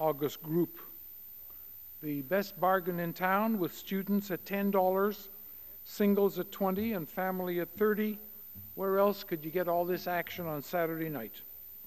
August Group. The best bargain in town, with students at $10, singles at $20, and family at $30. Where else could you get all this action on Saturday night?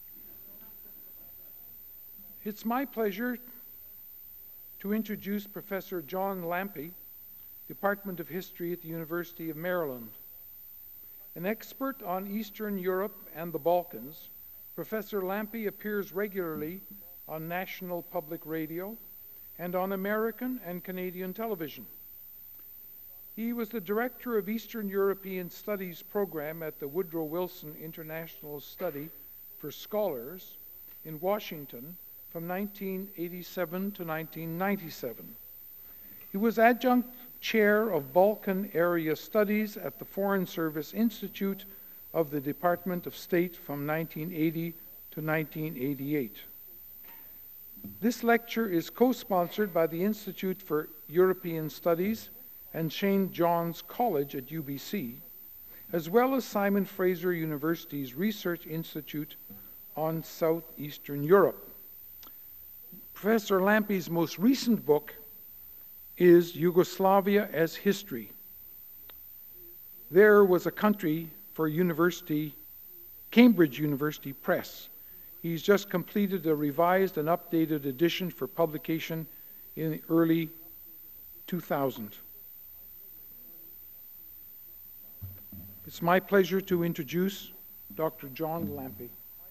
It's my pleasure to introduce Professor John Lampe, Department of History at the University of Maryland. An expert on Eastern Europe and the Balkans, Professor Lampe appears regularly on National Public Radio and on American and Canadian television. He was the director of Eastern European Studies program at the Woodrow Wilson International Study for Scholars in Washington from 1987 to 1997. He was adjunct chair of Balkan Area Studies at the Foreign Service Institute of the Department of State from 1980 to 1988. This lecture is co-sponsored by the Institute for European Studies and St. John's College at UBC, as well as Simon Fraser University's Research Institute on Southeastern Europe. Professor Lampe's most recent book is Yugoslavia as History. There Was a Country for Cambridge University Press. He's just completed a revised and updated edition for publication in the early 2000. It's my pleasure to introduce Dr. John Lampe.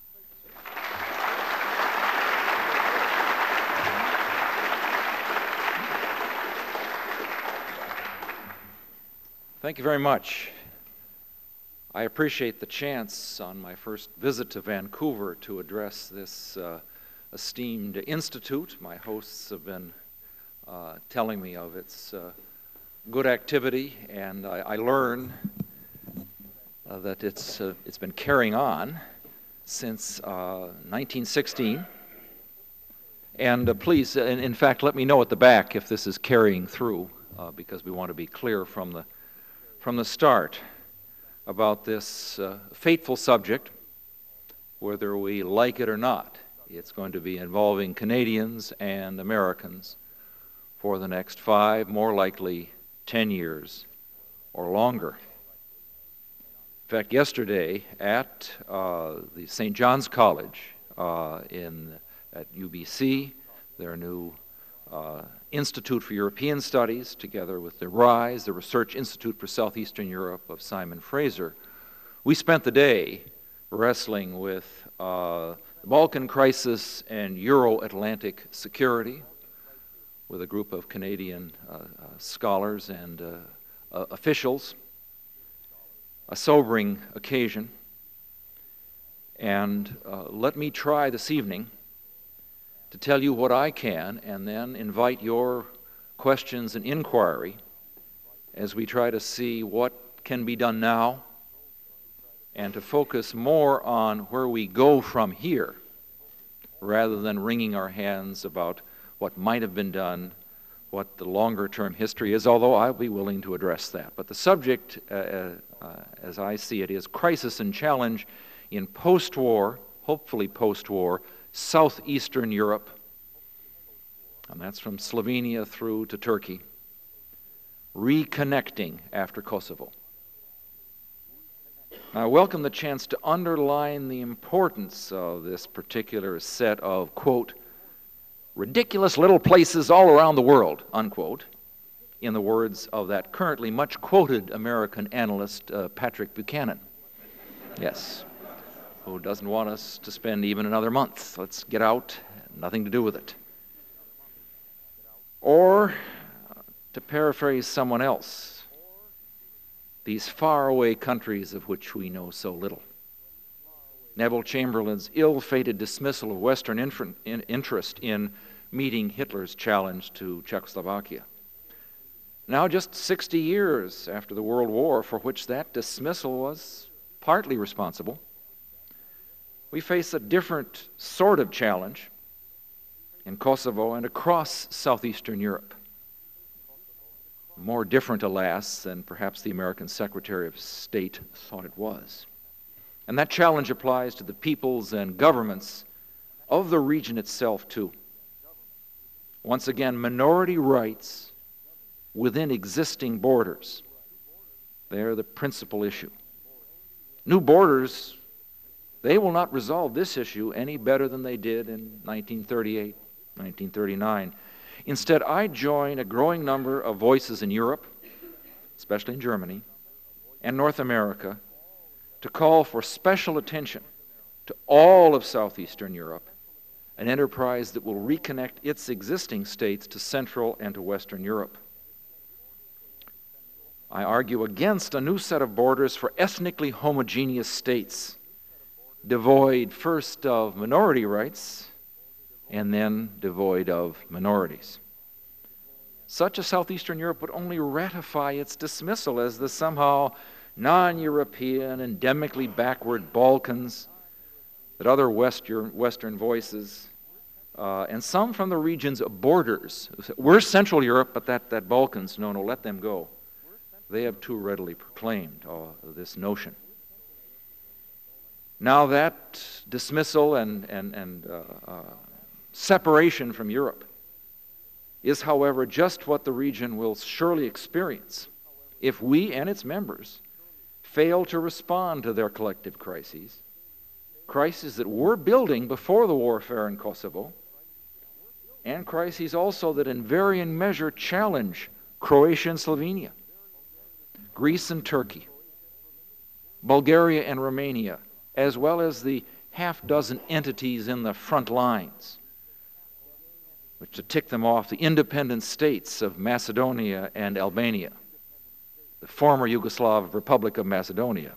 Thank you very much. I appreciate the chance on my first visit to Vancouver to address this esteemed institute. My hosts have been telling me of its good activity, and I learn that it's been carrying on since 1916. And please, in fact, let me know at the back if this is carrying through, because we want to be clear from the start about this fateful subject, whether we like it or not. It's going to be involving Canadians and Americans for the next 5, more likely 10 years or longer. In fact, yesterday at the St. John's College at UBC, their new Institute for European Studies, together with the RISE, the Research Institute for Southeastern Europe of Simon Fraser, we spent the day wrestling with the Balkan crisis and Euro-Atlantic security with a group of Canadian scholars and officials. A sobering occasion. And let me try this evening to tell you what I can, and then invite your questions and inquiry as we try to see what can be done now, and to focus more on where we go from here, rather than wringing our hands about what might have been done, what the longer-term history is, although I'll be willing to address that. But the subject, as I see it, is crisis and challenge in post-war, hopefully post-war, Southeastern Europe, and that's from Slovenia through to Turkey, reconnecting after Kosovo. I welcome the chance to underline the importance of this particular set of, quote, ridiculous little places all around the world, unquote, in the words of that currently much quoted American analyst, Patrick Buchanan. Yes. Who doesn't want us to spend even another month. Let's get out, nothing to do with it. Or, to paraphrase someone else, these faraway countries of which we know so little. Neville Chamberlain's ill-fated dismissal of Western interest in meeting Hitler's challenge to Czechoslovakia. Now just 60 years after the World War, for which that dismissal was partly responsible, we face a different sort of challenge in Kosovo and across Southeastern Europe. More different, alas, than perhaps the American Secretary of State thought it was. And that challenge applies to the peoples and governments of the region itself, too. Once again, minority rights within existing borders. They're the principal issue. New borders, they will not resolve this issue any better than they did in 1938, 1939. Instead, I join a growing number of voices in Europe, especially in Germany, and North America, to call for special attention to all of southeastern Europe, an enterprise that will reconnect its existing states to Central and to Western Europe. I argue against a new set of borders for ethnically homogeneous states, devoid first of minority rights and then devoid of minorities. Such a southeastern Europe would only ratify its dismissal as the somehow non-European, endemically backward Balkans, that other Western voices, and some from the region's borders. We're Central Europe, but that Balkans, no, let them go. They have too readily proclaimed this notion. Now that dismissal and separation from Europe is, however, just what the region will surely experience if we and its members fail to respond to their collective crises that we're building before the warfare in Kosovo, and crises also that in varying measure challenge Croatia and Slovenia, Greece and Turkey, Bulgaria and Romania, as well as the half-dozen entities in the front lines, which, to tick them off, the independent states of Macedonia and Albania, the former Yugoslav Republic of Macedonia,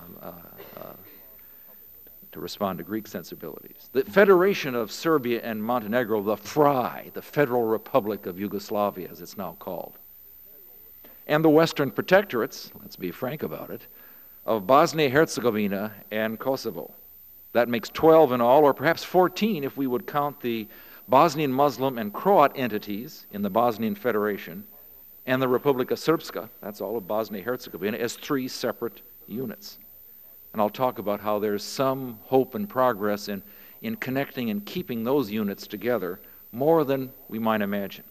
to respond to Greek sensibilities, the Federation of Serbia and Montenegro, the FRY, the Federal Republic of Yugoslavia, as it's now called, and the Western protectorates, let's be frank about it, of Bosnia-Herzegovina and Kosovo. That makes 12 in all, or perhaps 14 if we would count the Bosnian Muslim and Croat entities in the Bosnian Federation and the Republika Srpska, that's all of Bosnia-Herzegovina, as 3 separate units. And I'll talk about how there's some hope and progress in connecting and keeping those units together more than we might imagine.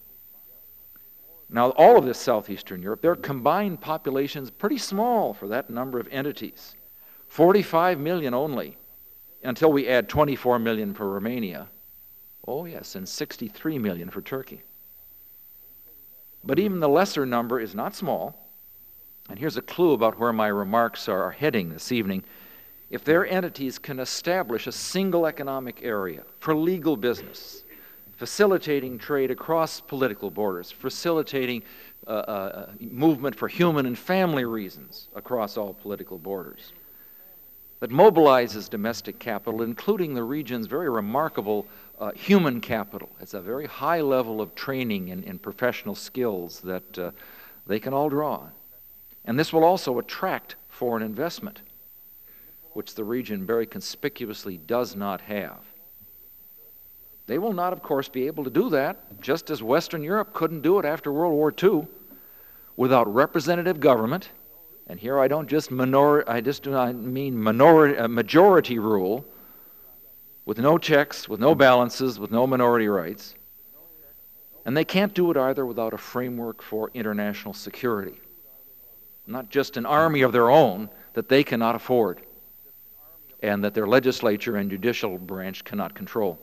Now, all of this southeastern Europe, their combined population's pretty small for that number of entities. 45 million only, until we add 24 million for Romania. Oh yes, and 63 million for Turkey. But even the lesser number is not small. And here's a clue about where my remarks are heading this evening. If their entities can establish a single economic area for legal business, facilitating trade across political borders, facilitating movement for human and family reasons across all political borders, that mobilizes domestic capital, including the region's very remarkable human capital. It's a very high level of training and professional skills that they can all draw on. And this will also attract foreign investment, which the region very conspicuously does not have. They will not, of course, be able to do that, just as Western Europe couldn't do it after World War II, without representative government. And here I do not mean majority rule, with no checks, with no balances, with no minority rights. And they can't do it either without a framework for international security. Not just an army of their own that they cannot afford and that their legislature and judicial branch cannot control.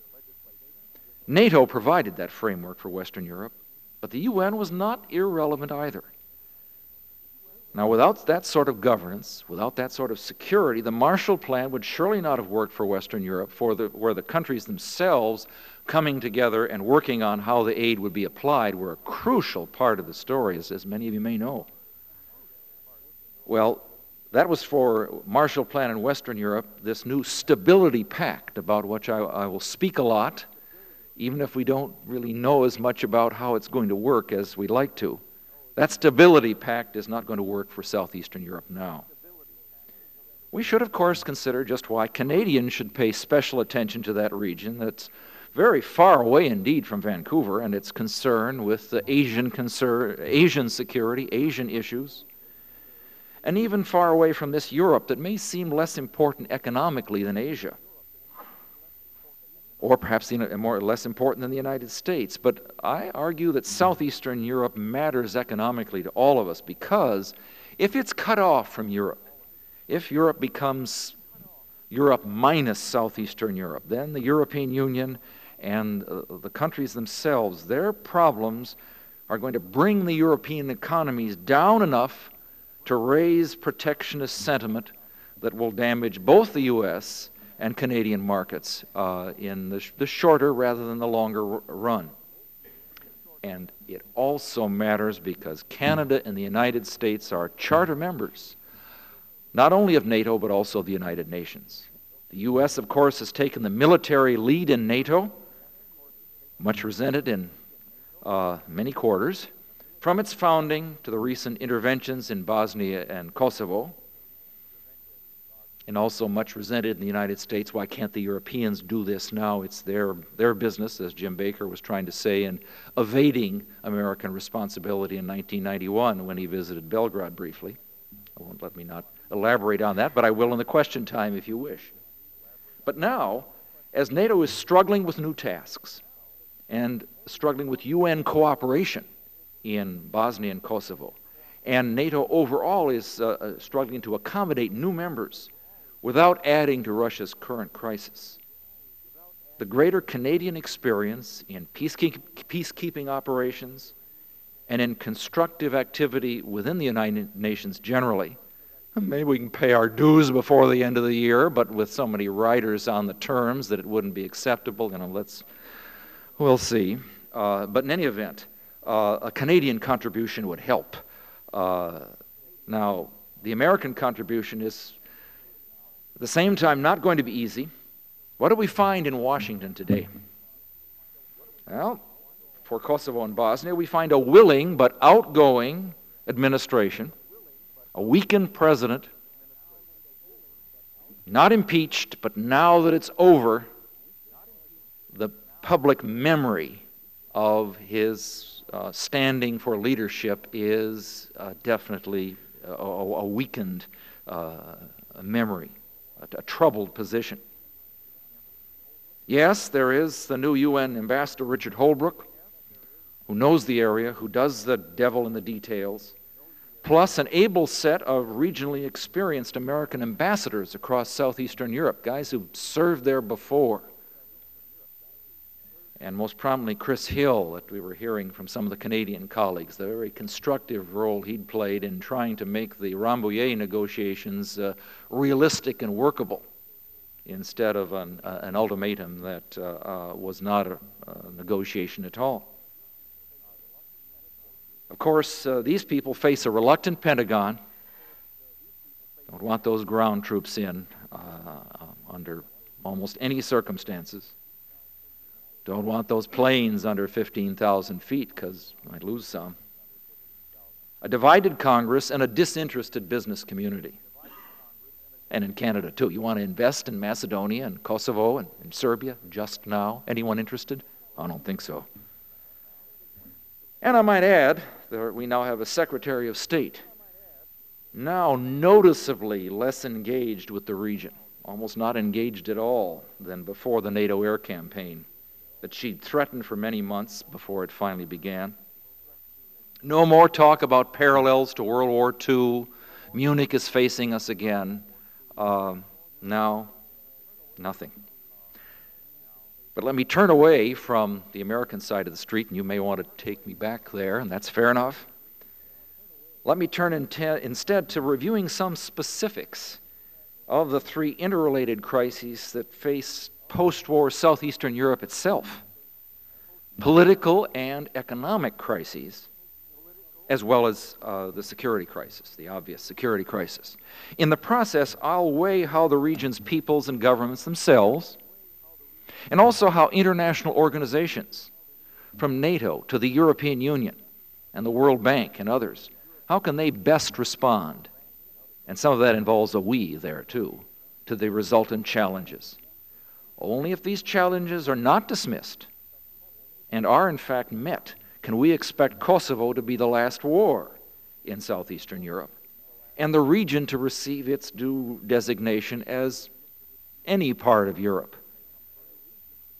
NATO provided that framework for Western Europe, but the UN was not irrelevant either. Now, without that sort of governance, without that sort of security, the Marshall Plan would surely not have worked for Western Europe, where the countries themselves coming together and working on how the aid would be applied were a crucial part of the story, as many of you may know. Well, that was for Marshall Plan in Western Europe, this new Stability Pact, about which I will speak a lot, even if we don't really know as much about how it's going to work as we'd like to. That Stability Pact is not going to work for Southeastern Europe now. We should, of course, consider just why Canadians should pay special attention to that region that's very far away indeed from Vancouver and its concern with the Asian security, Asian issues, and even far away from this Europe that may seem less important economically than Asia. or perhaps more or less important than the United States. But I argue that Southeastern Europe matters economically to all of us, because if it's cut off from Europe, if Europe becomes Europe minus Southeastern Europe, then the European Union and the countries themselves, their problems are going to bring the European economies down enough to raise protectionist sentiment that will damage both the U.S. and Canadian markets in the shorter rather than the longer run. And it also matters because Canada and the United States are charter members, not only of NATO, but also the United Nations. The U.S., of course, has taken the military lead in NATO, much resented in many quarters, from its founding to the recent interventions in Bosnia and Kosovo, and also much resented in the United States. Why can't the Europeans do this now? It's their business, as Jim Baker was trying to say, in evading American responsibility in 1991 when he visited Belgrade briefly. I won't let me not elaborate on that, but I will in the question time if you wish. But now, as NATO is struggling with new tasks and struggling with UN cooperation in Bosnia and Kosovo, and NATO overall is struggling to accommodate new members without adding to Russia's current crisis, the greater Canadian experience in peacekeeping operations and in constructive activity within the United Nations generally. Maybe we can pay our dues before the end of the year, but with so many riders on the terms that it wouldn't be acceptable. We'll see. But in any event, a Canadian contribution would help. Now, the American contribution is, at the same time, not going to be easy. What do we find in Washington today? Well, for Kosovo and Bosnia, we find a willing but outgoing administration, a weakened president, not impeached, but now that it's over, the public memory of his standing for leadership is definitely a weakened memory, a troubled position. Yes, there is the new UN ambassador, Richard Holbrooke, who knows the area, who does the devil in the details, plus an able set of regionally experienced American ambassadors across southeastern Europe, guys who've served there before. And most prominently, Chris Hill, that we were hearing from some of the Canadian colleagues, the very constructive role he'd played in trying to make the Rambouillet negotiations realistic and workable, instead of an ultimatum that was not a negotiation at all. Of course, these people face a reluctant Pentagon. Don't want those ground troops in under almost any circumstances. Don't want those planes under 15,000 feet because might lose some. A divided Congress and a disinterested business community. And in Canada too. You want to invest in Macedonia and Kosovo and in Serbia just now? Anyone interested? I don't think so. And I might add that we now have a Secretary of State, now noticeably less engaged with the region, almost not engaged at all than before the NATO air campaign that she'd threatened for many months before it finally began. No more talk about parallels to World War II. Munich is facing us again. Now, nothing. But let me turn away from the American side of the street, and you may want to take me back there, and that's fair enough. Let me turn instead to reviewing some specifics of the three interrelated crises that face post-war southeastern Europe itself: political and economic crises, as well as the security crisis, the obvious security crisis. In the process, I'll weigh how the region's peoples and governments themselves, and also how international organizations, from NATO to the European Union and the World Bank and others, how can they best respond? And some of that involves a we there too, to the resultant challenges. Only if these challenges are not dismissed and are in fact met can we expect Kosovo to be the last war in southeastern Europe and the region to receive its due designation as any part of Europe.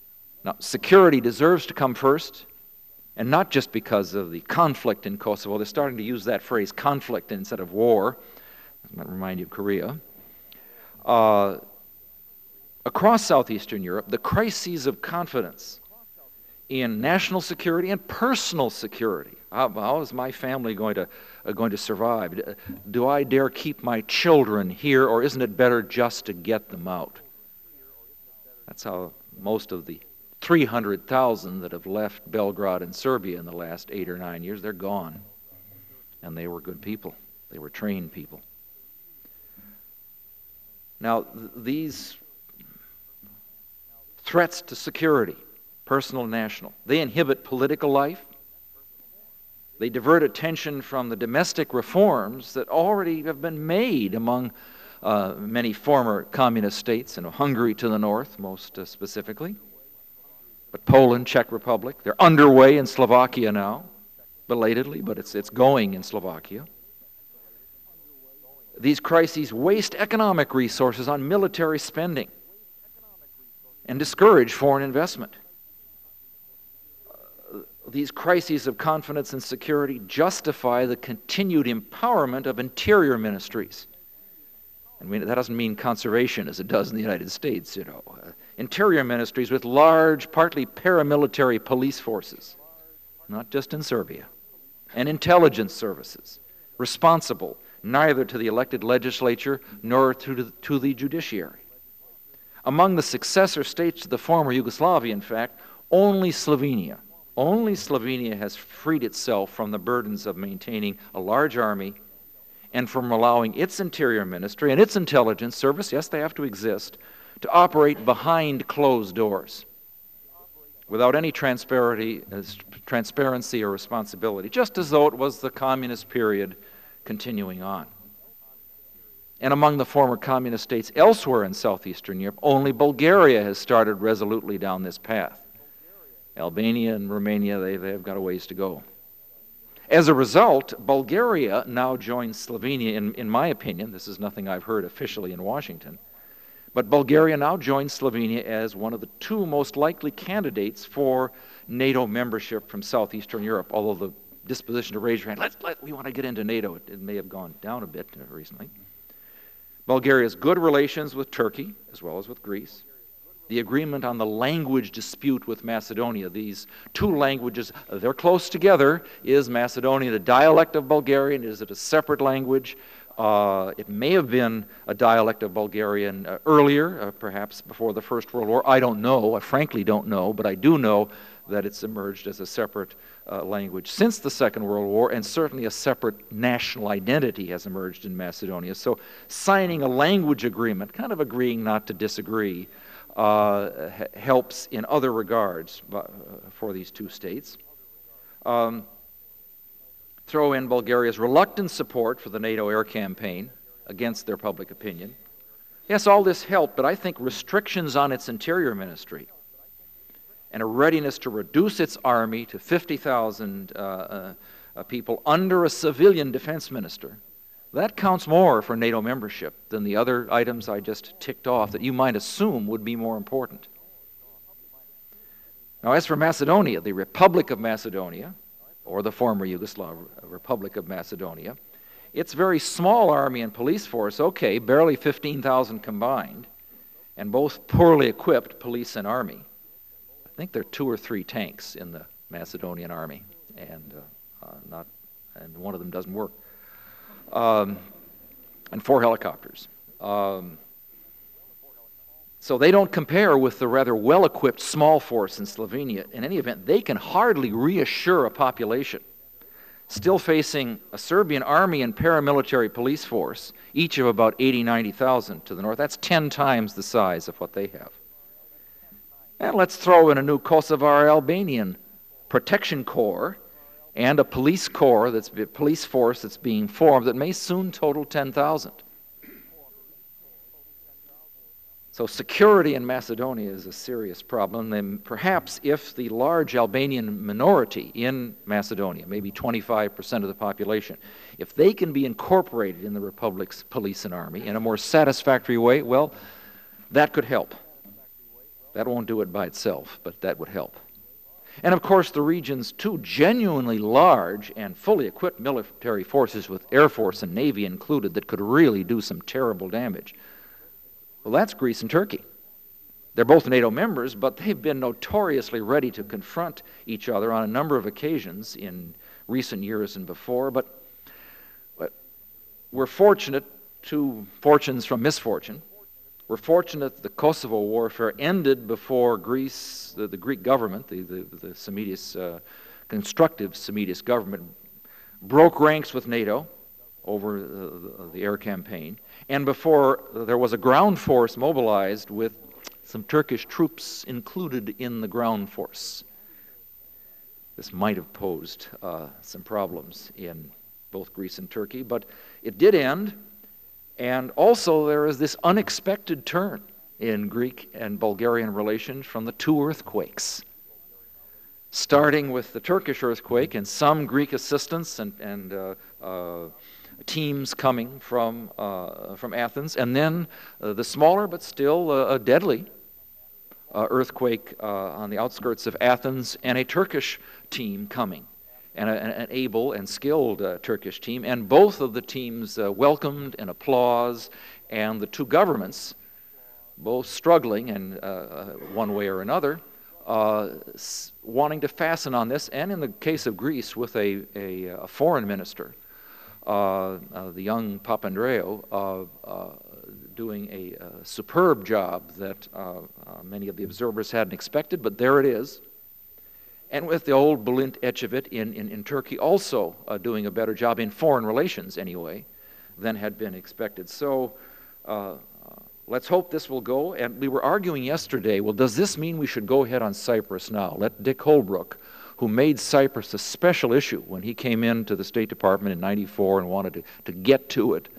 Now, security deserves to come first, and not just because of the conflict in Kosovo. They're starting to use that phrase, conflict, instead of war. That might remind you of Korea. Across southeastern Europe, the crises of confidence in national security and personal security. How is my family going to survive? Do I dare keep my children here, or isn't it better just to get them out? That's how most of the 300,000 that have left Belgrade and Serbia in the last 8 or 9 years, they're gone. And they were good people. They were trained people. Now, these threats to security, personal and national, they inhibit political life. They divert attention from the domestic reforms that already have been made among many former communist states, Hungary to the north, most specifically. But Poland, Czech Republic, they're underway in Slovakia now, belatedly, but it's going in Slovakia. These crises waste economic resources on military spending and discourage foreign investment. These crises of confidence and security justify the continued empowerment of interior ministries. And that doesn't mean conservation as it does in the United States, Interior ministries with large, partly paramilitary police forces, not just in Serbia, and intelligence services, responsible neither to the elected legislature nor to the judiciary. Among the successor states of the former Yugoslavia, in fact, only Slovenia has freed itself from the burdens of maintaining a large army and from allowing its interior ministry and its intelligence service, yes, they have to exist, to operate behind closed doors without any transparency or responsibility, just as though it was the communist period continuing on. And among the former communist states elsewhere in southeastern Europe, only Bulgaria has started resolutely down this path. Albania and Romania, they've got a ways to go. As a result, Bulgaria now joins Slovenia, in my opinion, this is nothing I've heard officially in Washington, but Bulgaria now joins Slovenia as one of the two most likely candidates for NATO membership from southeastern Europe, although the disposition to raise your hand, we want to get into NATO, it may have gone down a bit recently. Bulgaria has good relations with Turkey, as well as with Greece. The agreement on the language dispute with Macedonia, these two languages, they're close together. Is Macedonia the dialect of Bulgarian? Is it a separate language? It may have been a dialect of Bulgarian earlier, perhaps before the First World War. I don't know. I frankly don't know, but I do know that it's emerged as a separate language since the Second World War, and certainly a separate national identity has emerged in Macedonia. So signing a language agreement, kind of agreeing not to disagree, helps in other regards for these two states. Throw in Bulgaria's reluctant support for the NATO air campaign against their public opinion. Yes, all this helped, but I think restrictions on its interior ministry and a readiness to reduce its army to 50,000 people under a civilian defense minister, that counts more for NATO membership than the other items I just ticked off that you might assume would be more important. Now, as for Macedonia, the Republic of Macedonia, or the former Yugoslav Republic of Macedonia, its very small army and police force, okay, barely 15,000 combined, and both poorly equipped police and army. I think there are 2 or 3 tanks in the Macedonian army, and one of them doesn't work. And 4 helicopters. So they don't compare with the rather well-equipped small force in Slovenia. In any event, they can hardly reassure a population still facing a Serbian army and paramilitary police force, each of about 80,000, 90,000 to the north. That's 10 times the size of what they have. And let's throw in a new Kosovar Albanian protection corps and a police force that's being formed that may soon total 10,000. So security in Macedonia is a serious problem. And perhaps if the large Albanian minority in Macedonia, maybe 25% of the population, if they can be incorporated in the Republic's police and army in a more satisfactory way, well, that could help. That won't do it by itself, but that would help. And of course, the region's two genuinely large and fully equipped military forces, with Air Force and Navy included, that could really do some terrible damage. Well, that's Greece and Turkey. They're both NATO members, but they've been notoriously ready to confront each other on a number of occasions in recent years and before. But we're fortunate, two fortunes from misfortune. We're fortunate that the Kosovo warfare ended before Greece, the Greek government, the Semitis, constructive Semitis government, broke ranks with NATO over the air campaign, and before there was a ground force mobilized with some Turkish troops included in the ground force. This might have posed some problems in both Greece and Turkey, but it did end. And also there is this unexpected turn in Greek and Bulgarian relations from the two earthquakes, starting with the Turkish earthquake and some Greek assistance and teams coming from Athens, and then the smaller but still a deadly earthquake on the outskirts of Athens, and a Turkish team coming, and an able and skilled Turkish team, and both of the teams welcomed and applause, and the two governments, both struggling and one way or another, wanting to fasten on this, and in the case of Greece, with a foreign minister, the young Papandreou, doing a superb job that many of the observers hadn't expected, but there it is. And with the old Bülent Ecevit in Turkey also doing a better job in foreign relations anyway than had been expected. So let's hope this will go. And we were arguing yesterday, well, does this mean we should go ahead on Cyprus now? Let Dick Holbrooke, who made Cyprus a special issue when he came into the State Department in '94 and wanted to get to it,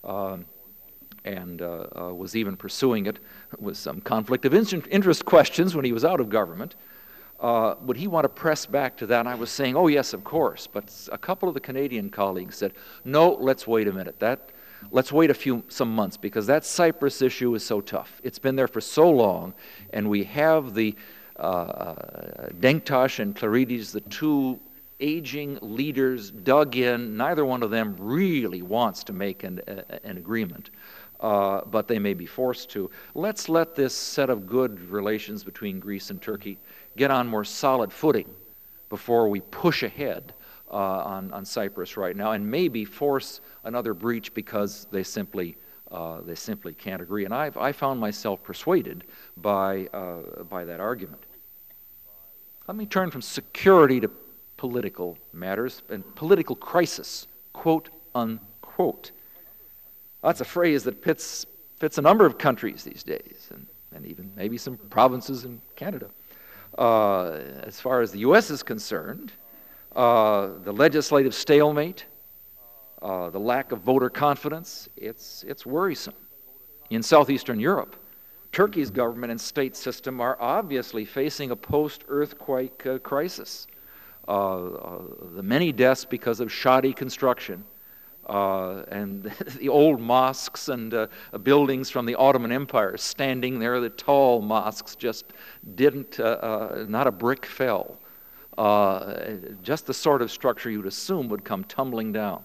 and was even pursuing it with some conflict of interest questions when he was out of government. Would he want to press back to that? And I was saying, oh yes, of course. But a couple of the Canadian colleagues said, no, let's wait a minute. Let's wait some months, because that Cyprus issue is so tough. It's been there for so long, and we have the Denktash and Klarides, the two aging leaders, dug in. Neither one of them really wants to make an agreement, but they may be forced to. Let's let this set of good relations between Greece and Turkey get on more solid footing before we push ahead on Cyprus right now, and maybe force another breach because they simply can't agree. And I found myself persuaded by that argument. Let me turn from security to political matters and political crisis, quote unquote. That's a phrase that fits a number of countries these days, and even maybe some provinces in Canada. As far as the U.S. is concerned, the legislative stalemate, the lack of voter confidence, it's worrisome. In southeastern Europe, Turkey's government and state system are obviously facing a post-earthquake crisis. The many deaths because of shoddy construction, and the old mosques and buildings from the Ottoman Empire standing there, the tall mosques just didn't, not a brick fell. Just the sort of structure you'd assume would come tumbling down.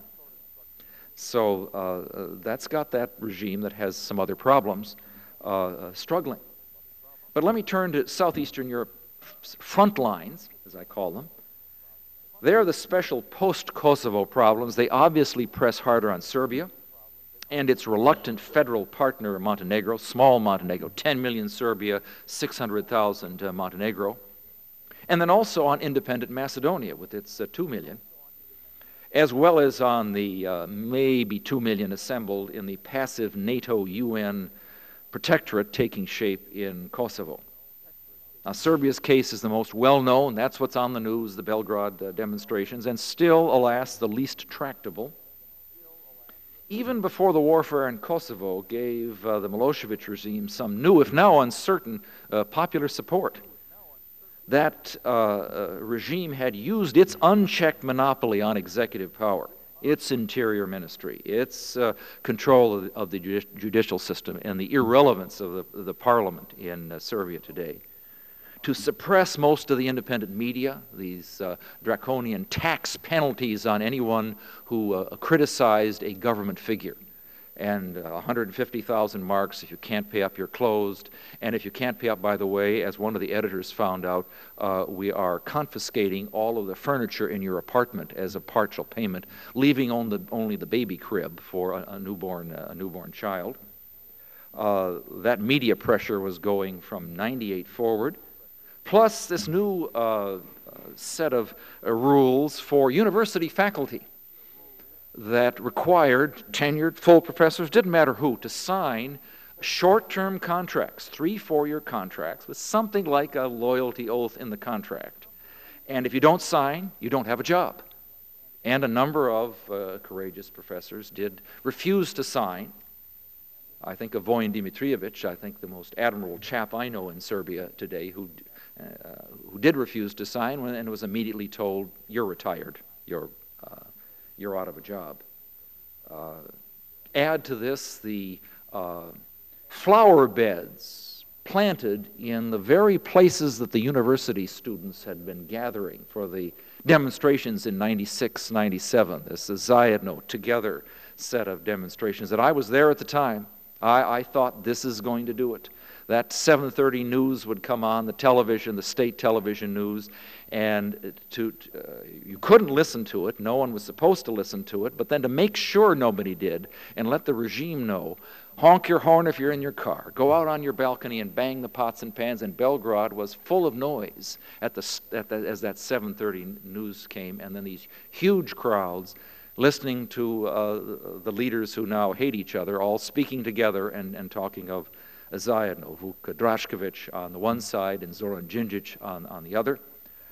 So that's got that regime that has some other problems struggling. But let me turn to southeastern Europe's front lines, as I call them. They're the special post-Kosovo problems. They obviously press harder on Serbia and its reluctant federal partner Montenegro, small Montenegro, 10 million Serbia, 600,000 Montenegro. And then also on independent Macedonia with its 2 million, as well as on the maybe 2 million assembled in the passive NATO-UN protectorate taking shape in Kosovo. Now, Serbia's case is the most well-known. That's what's on the news, the Belgrade demonstrations, and still, alas, the least tractable. Even before the warfare in Kosovo gave the Milosevic regime some new, if now uncertain, popular support, that regime had used its unchecked monopoly on executive power its interior ministry, its control of the judicial system, and the irrelevance of the parliament in Serbia today. To suppress most of the independent media, these draconian tax penalties on anyone who criticized a government figure. And 150,000 marks if you can't pay up, you're closed. And if you can't pay up, by the way, as one of the editors found out, we are confiscating all of the furniture in your apartment as a partial payment, leaving only the baby crib for a newborn child. That media pressure was going from 98 forward. Plus this new set of rules for university faculty that required tenured full professors, didn't matter who, to sign short-term contracts, 3-4-year contracts, with something like a loyalty oath in the contract. And if you don't sign, you don't have a job. And a number of courageous professors did refuse to sign. I think of Voin Dimitrijevic, I think the most admirable chap I know in Serbia today, who did refuse to sign and was immediately told, "You're retired. You're out of a job." Add to this the flower beds planted in the very places that the university students had been gathering for the demonstrations in 96, 97. This is Zajedno Together set of demonstrations that I was there at the time. I thought this is going to do it. That 7:30 news would come on, the television, the state television news, and you couldn't listen to it. No one was supposed to listen to it, but then to make sure nobody did and let the regime know, honk your horn if you're in your car, go out on your balcony and bang the pots and pans, and Belgrade was full of noise as that 7:30 news came, and then these huge crowds listening to the leaders who now hate each other, all speaking together and talking of Zajedno, Vuk Drašković on the one side and Zoran Đinđić on the other.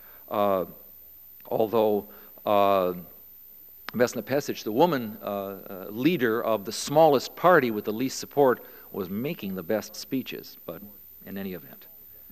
Although Vesna Pesic, the woman leader of the smallest party with the least support, was making the best speeches, but in any event.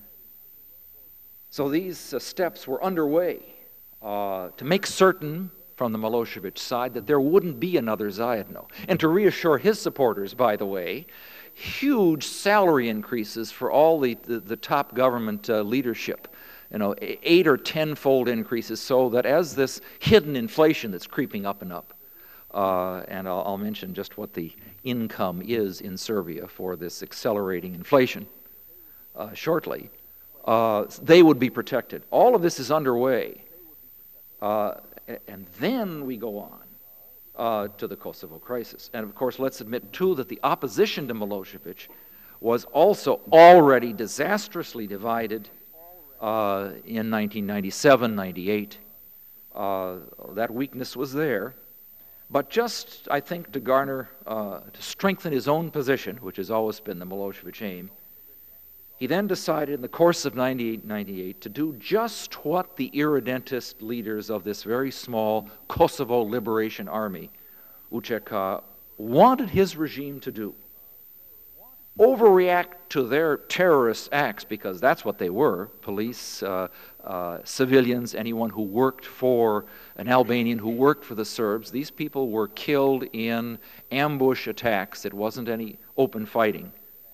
So these steps were underway to make certain from the Milosevic side that there wouldn't be another Zajedno. And to reassure his supporters, by the way, huge salary increases for all the top government leadership. 8 or 10-fold increases, so that as this hidden inflation that's creeping up and up, and I'll mention just what the income is in Serbia for this accelerating inflation shortly, they would be protected. All of this is underway. And then we go on to the Kosovo crisis. And of course, let's admit, too, that the opposition to Milosevic was also already disastrously divided in 1997, 98. That weakness was there. But just, I think, to strengthen his own position, which has always been the Milosevic aim, he then decided in the course of 98 to do just what the irredentist leaders of this very small Kosovo Liberation Army, UÇK, wanted his regime to do. Overreact to their terrorist acts, because that's what they were, police, civilians, anyone who worked for an Albanian, who worked for the Serbs. These people were killed in ambush attacks. It wasn't any open fighting.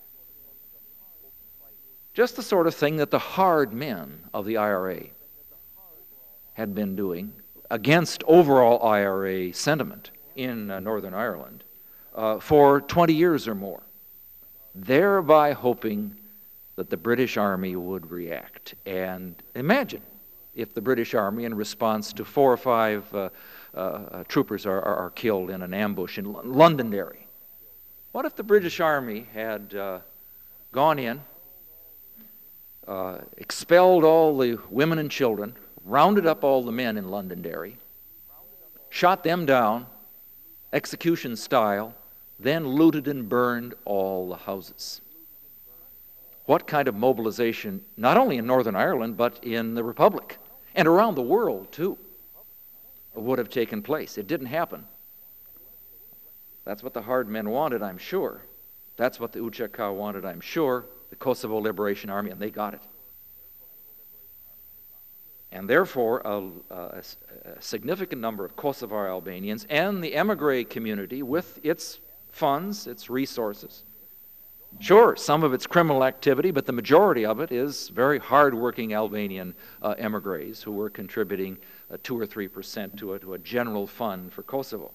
Just the sort of thing that the hard men of the IRA had been doing against overall IRA sentiment in Northern Ireland for 20 years or more, thereby hoping that the British Army would react. And imagine if the British Army, in response to 4 or 5 troopers are killed in an ambush in Londonderry. What if the British Army had gone in, expelled all the women and children, rounded up all the men in Londonderry, shot them down, execution style, then looted and burned all the houses? What kind of mobilization, not only in Northern Ireland, but in the Republic, and around the world too, would have taken place? It didn't happen. That's what the hard men wanted, I'm sure. That's what the UÇK wanted, I'm sure, the Kosovo Liberation Army, and they got it. And therefore, a significant number of Kosovar Albanians and the emigre community, with its funds, its resources, sure, some of it's criminal activity, but the majority of it is very hard-working Albanian emigres who were contributing 2 or 3% to a general fund for Kosovo.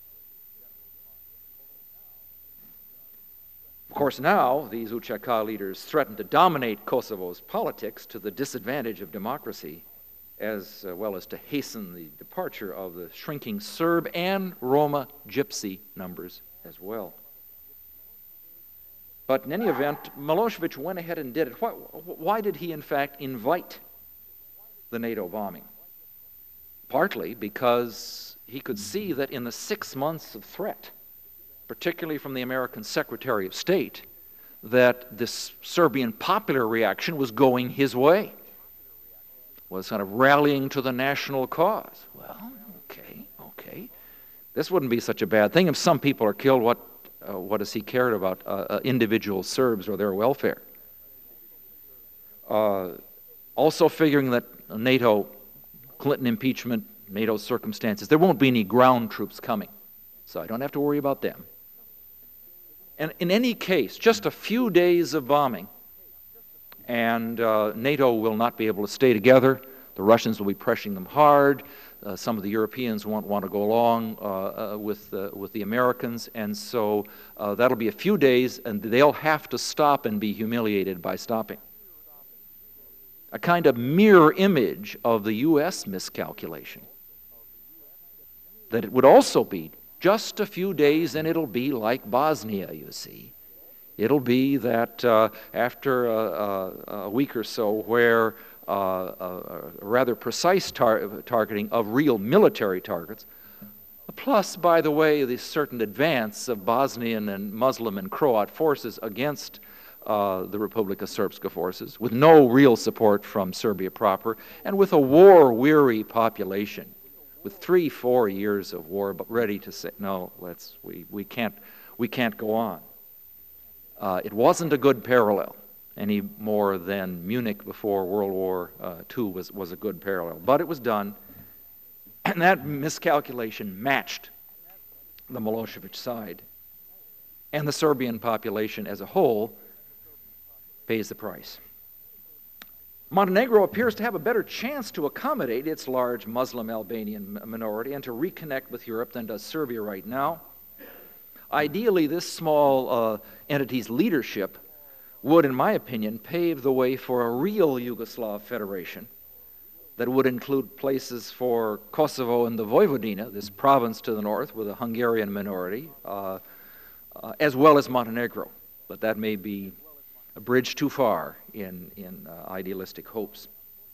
Of course, now these UÇK leaders threaten to dominate Kosovo's politics to the disadvantage of democracy, as well as to hasten the departure of the shrinking Serb and Roma Gypsy numbers as well. But in any event, Milosevic went ahead and did it. Why did he, in fact, invite the NATO bombing? Partly because he could see that in the 6 months of threat, particularly from the American Secretary of State, that this Serbian popular reaction was going his way, was kind of rallying to the national cause. Well, okay. This wouldn't be such a bad thing. If some people are killed, what has he cared about individual Serbs or their welfare? Also figuring that NATO, Clinton impeachment, NATO circumstances, there won't be any ground troops coming, so I don't have to worry about them. And in any case, just a few days of bombing, and NATO will not be able to stay together. The Russians will be pressuring them hard. Some of the Europeans won't want to go along with the Americans, and so that'll be a few days, and they'll have to stop and be humiliated by stopping. A kind of mirror image of the U.S. miscalculation, that it would also be just a few days, and it'll be like Bosnia, you see. It'll be that after a week or so where a rather precise targeting of real military targets, plus, by the way, the certain advance of Bosnian and Muslim and Croat forces against the Republika Srpska forces, with no real support from Serbia proper, and with a war-weary population, with 3-4 years of war, but ready to say, no, we can't go on. It wasn't a good parallel, any more than Munich before World War II was a good parallel. But it was done, and that miscalculation matched the Milosevic side. And the Serbian population as a whole pays the price. Montenegro appears to have a better chance to accommodate its large Muslim Albanian minority and to reconnect with Europe than does Serbia right now. Ideally, this small entity's leadership would, in my opinion, pave the way for a real Yugoslav federation that would include places for Kosovo and the Vojvodina, this province to the north with a Hungarian minority, as well as Montenegro. But that may be a bridge too far in idealistic hopes.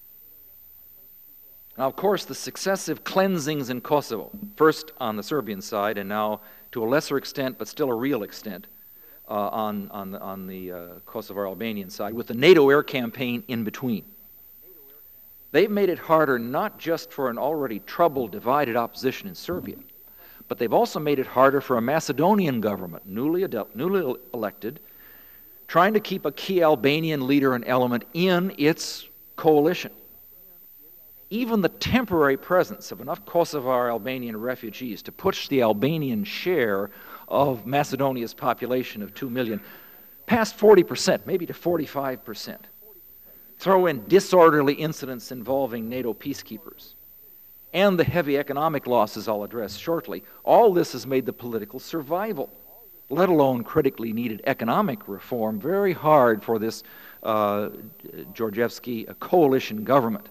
Now, of course, the successive cleansings in Kosovo, first on the Serbian side and now to a lesser extent, but still a real extent, on the Kosovar Albanian side, with the NATO air campaign in between. They've made it harder not just for an already troubled, divided opposition in Serbia, but they've also made it harder for a Macedonian government, newly elected, trying to keep a key Albanian leader and element in its coalition. Even the temporary presence of enough Kosovar Albanian refugees to push the Albanian share of Macedonia's population of 2 million past 40%, maybe to 45%. Throw in disorderly incidents involving NATO peacekeepers, and the heavy economic losses I'll address shortly. All this has made the political survival, let alone critically needed economic reform, very hard for this Georgievsky coalition government.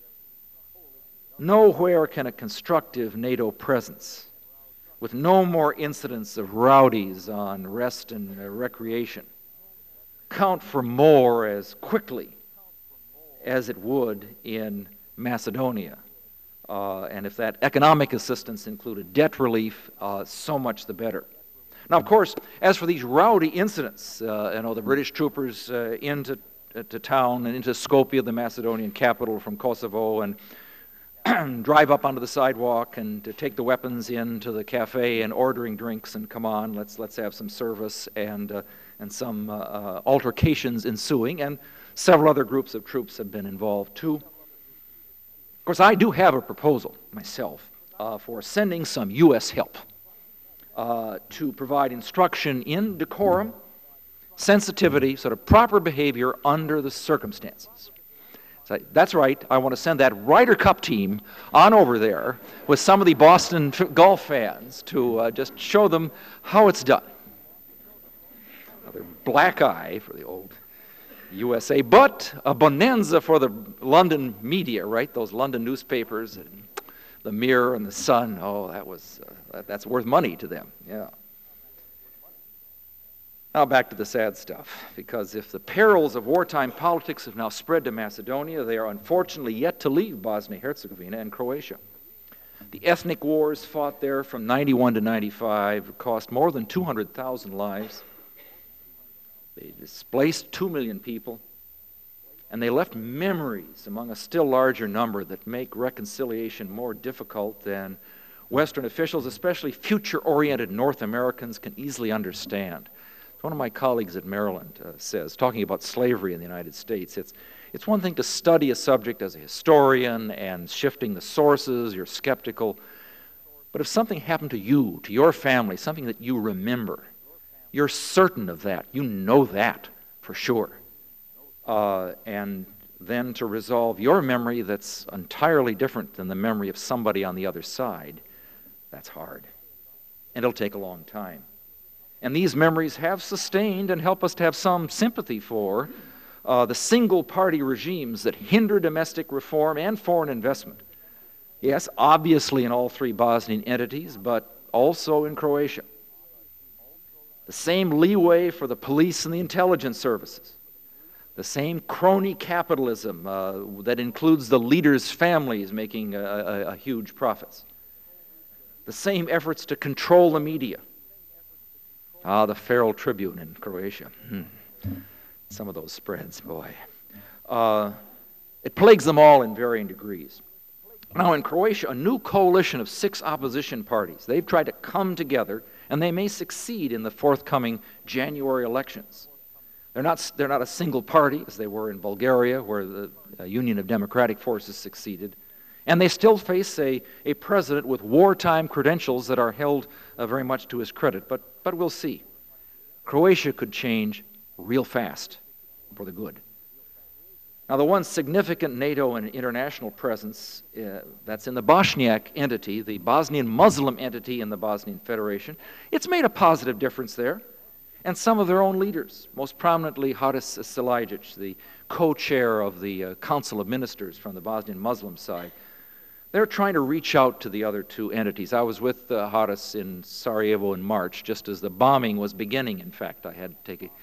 Nowhere can a constructive NATO presence, with no more incidents of rowdies on rest and recreation, count for more as quickly as it would in Macedonia. And if that economic assistance included debt relief, so much the better. Now, of course, as for these rowdy incidents, the British troopers into town and into Skopje, the Macedonian capital, from Kosovo, and drive up onto the sidewalk and to take the weapons into the cafe and ordering drinks and come on, let's have some service, and some altercations ensuing, and several other groups of troops have been involved too. course, I do have a proposal myself for sending some U.S. help to provide instruction in decorum, sensitivity, sort of proper behavior under the circumstances. So that's right, I want to send that Ryder Cup team on over there with some of the Boston golf fans to just show them how it's done. Another black eye for the old USA, but a bonanza for the London media, right? Those London newspapers, and the Mirror and the Sun. Oh, that's worth money to them, yeah. Now back to the sad stuff, because if the perils of wartime politics have now spread to Macedonia, they are unfortunately yet to leave Bosnia-Herzegovina and Croatia. The ethnic wars fought there from 91 to 95 cost more than 200,000 lives. They displaced 2 million people, and they left memories among a still larger number that make reconciliation more difficult than Western officials, especially future-oriented North Americans, can easily understand. One of my colleagues at Maryland says, talking about slavery in the United States, it's one thing to study a subject as a historian and shifting the sources, you're skeptical, but if something happened to you, to your family, something that you remember, you're certain of that, you know that for sure. And then to resolve your memory that's entirely different than the memory of somebody on the other side, that's hard. And it'll take a long time. And these memories have sustained and help us to have some sympathy for the single-party regimes that hinder domestic reform and foreign investment. Yes, obviously in all three Bosnian entities, but also in Croatia. The same leeway for the police and the intelligence services. The same crony capitalism that includes the leaders' families making huge profits. The same efforts to control the media. The Feral Tribune in Croatia. Some of those spreads, boy. It plagues them all in varying degrees. Now in Croatia, a new coalition of 6 opposition parties. They've tried to come together, and they may succeed in the forthcoming January elections. They're not a single party, as they were in Bulgaria, where the Union of Democratic Forces succeeded. And they still face a president with wartime credentials that are held very much to his credit. But we'll see. Croatia could change real fast for the good. Now, the one significant NATO and international presence that's in the Bosniak entity, the Bosnian Muslim entity in the Bosnian Federation, it's made a positive difference there. And some of their own leaders, most prominently Haris Selajic, the co-chair of the Council of Ministers from the Bosnian Muslim side, they're trying to reach out to the other 2 entities. I was with Haris in Sarajevo in March, just as the bombing was beginning. In fact, I had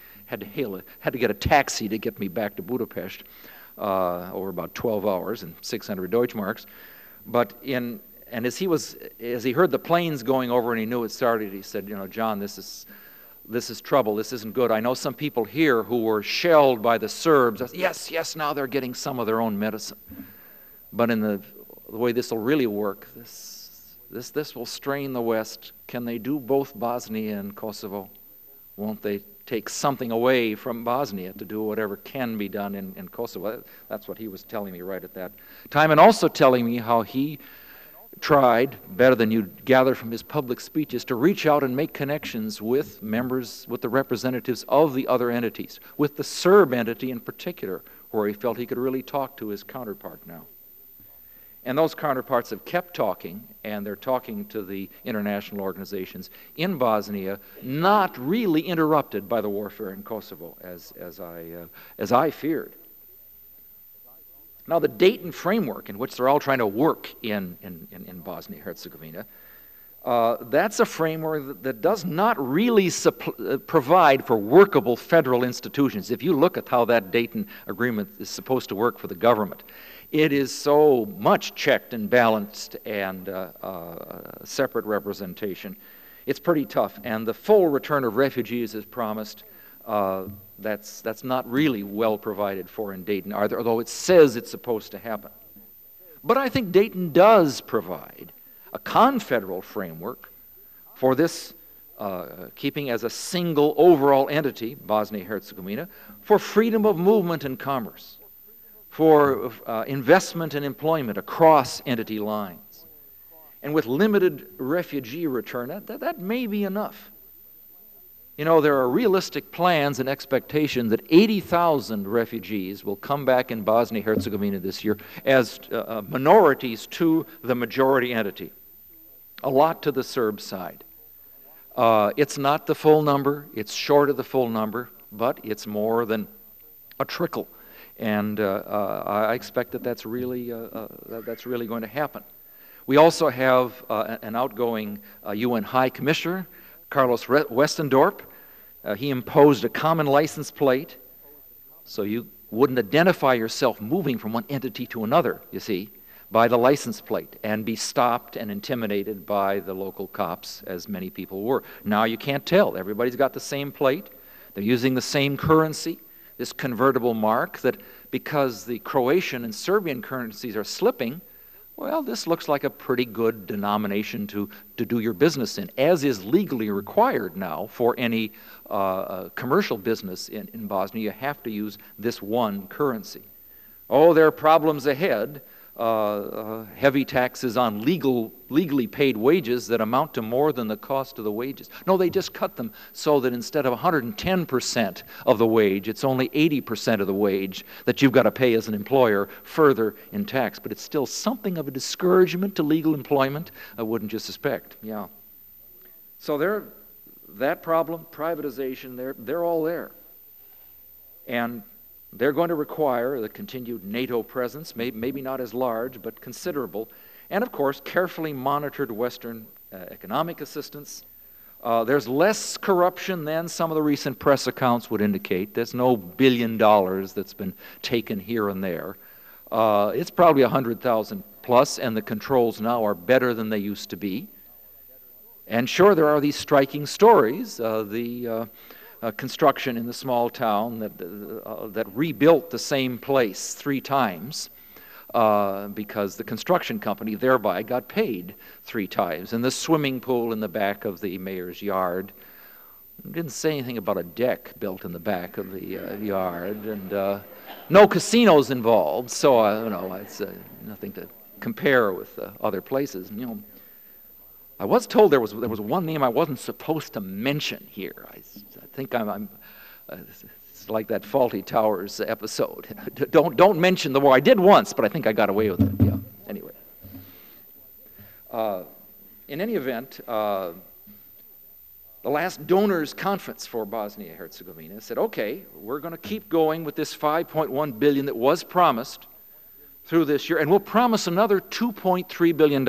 to get a taxi to get me back to Budapest over about 12 hours and 600 Deutschmarks. And as he heard the planes going over and he knew it started, he said, "You know, John, this is trouble. This isn't good. I know some people here who were shelled by the Serbs. I said, yes, now they're getting some of their own medicine. But in the way this will really work, this will strain the West. Can they do both Bosnia and Kosovo? Won't they take something away from Bosnia to do whatever can be done in Kosovo?" That's what he was telling me right at that time, and also telling me how he tried, better than you'd gather from his public speeches, to reach out and make connections with the representatives of the other entities, with the Serb entity in particular, where he felt he could really talk to his counterpart now. And those counterparts have kept talking, and they're talking to the international organizations in Bosnia, not really interrupted by the warfare in Kosovo, as I feared. Now, the Dayton framework, in which they're all trying to work in Bosnia-Herzegovina, that's a framework that does not really provide for workable federal institutions. If you look at how that Dayton agreement is supposed to work for the government, it is so much checked and balanced and separate representation. It's pretty tough. And the full return of refugees is promised. That's not really well provided for in Dayton, although it says it's supposed to happen. But I think Dayton does provide a confederal framework for this keeping as a single overall entity, Bosnia-Herzegovina, for freedom of movement and commerce, for investment and employment across entity lines. And with limited refugee return, that may be enough. You know, there are realistic plans and expectations that 80,000 refugees will come back in Bosnia-Herzegovina this year as minorities to the majority entity. A lot to the Serb side. It's not the full number, it's short of the full number, but it's more than a trickle. And I expect that that's really going to happen. We also have an outgoing UN High Commissioner, Carlos Westendorp. He imposed a common license plate, so you wouldn't identify yourself moving from one entity to another, you see, by the license plate and be stopped and intimidated by the local cops, as many people were. Now you can't tell. Everybody's got the same plate. They're using the same currency, this convertible mark, that because the Croatian and Serbian currencies are slipping, well, this looks like a pretty good denomination to do your business in, as is legally required now for any commercial business in Bosnia. You have to use this one currency. Oh, there are problems ahead. Heavy taxes on legally paid wages that amount to more than the cost of the wages. No, they just cut them so that instead of 110% of the wage, it's only 80% of the wage that you've got to pay as an employer further in tax. But it's still something of a discouragement to legal employment, wouldn't you suspect? Yeah. So that problem, privatization, they're all there. And they're going to require the continued NATO presence, maybe not as large, but considerable, and of course, carefully monitored Western economic assistance. There's less corruption than some of the recent press accounts would indicate. There's no $1 billion that's been taken here and there. It's probably 100,000 plus, and the controls now are better than they used to be. And sure, there are these striking stories. Construction in the small town that rebuilt the same place 3 times because the construction company thereby got paid 3 times. And the swimming pool in the back of the mayor's yard didn't say anything about a deck built in the back of the yard, and no casinos involved. So it's nothing to compare with other places. You know, I was told there was one name I wasn't supposed to mention here. I think it's like that Fawlty Towers episode. Don't mention the war. I did once, but I think I got away with it. Yeah. Anyway, in any event, the last donors conference for Bosnia-Herzegovina said, "Okay, we're going to keep going with this $5.1 billion that was promised through this year, and we'll promise another $2.3 billion."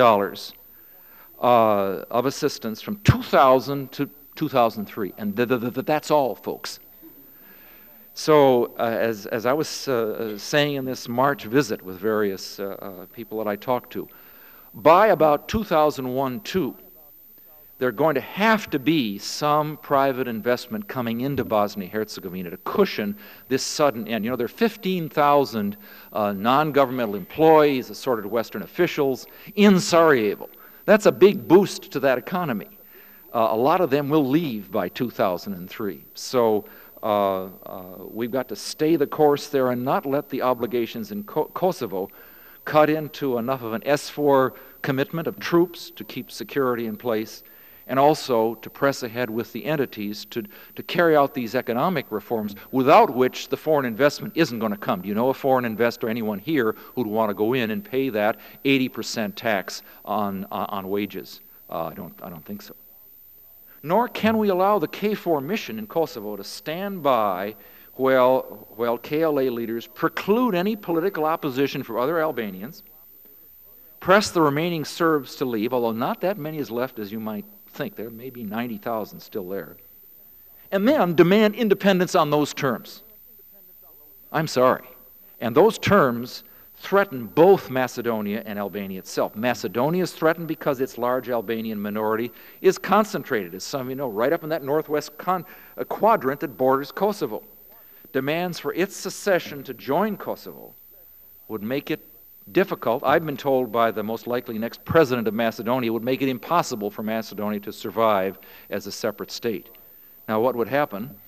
Of assistance from 2000 to 2003, and that's all, folks. So, as I was saying in this March visit with various people that I talked to, by about 2001-2, there are going to have to be some private investment coming into Bosnia-Herzegovina to cushion this sudden end. You know, there are 15,000 non-governmental employees, assorted Western officials in Sarajevo. That's a big boost to that economy. A lot of them will leave by 2003. So we've got to stay the course there and not let the obligations in Kosovo cut into enough of an S4 commitment of troops to keep security in place, and also to press ahead with the entities to carry out these economic reforms, without which the foreign investment isn't going to come. Do you know a foreign investor, anyone here, who'd want to go in and pay that 80% tax on wages? I don't think so. Nor can we allow the KFOR mission in Kosovo to stand by while KLA leaders preclude any political opposition for other Albanians, press the remaining Serbs to leave, although not that many is left as you might think. There may be 90,000 still there. And then demand independence on those terms. I'm sorry. And those terms threaten both Macedonia and Albania itself. Macedonia is threatened because its large Albanian minority is concentrated, as some of you know, right up in that northwest quadrant that borders Kosovo. Demands for its secession to join Kosovo would make it difficult. I've been told by the most likely next president of Macedonia, would make it impossible for Macedonia to survive as a separate state. Now, what would happen?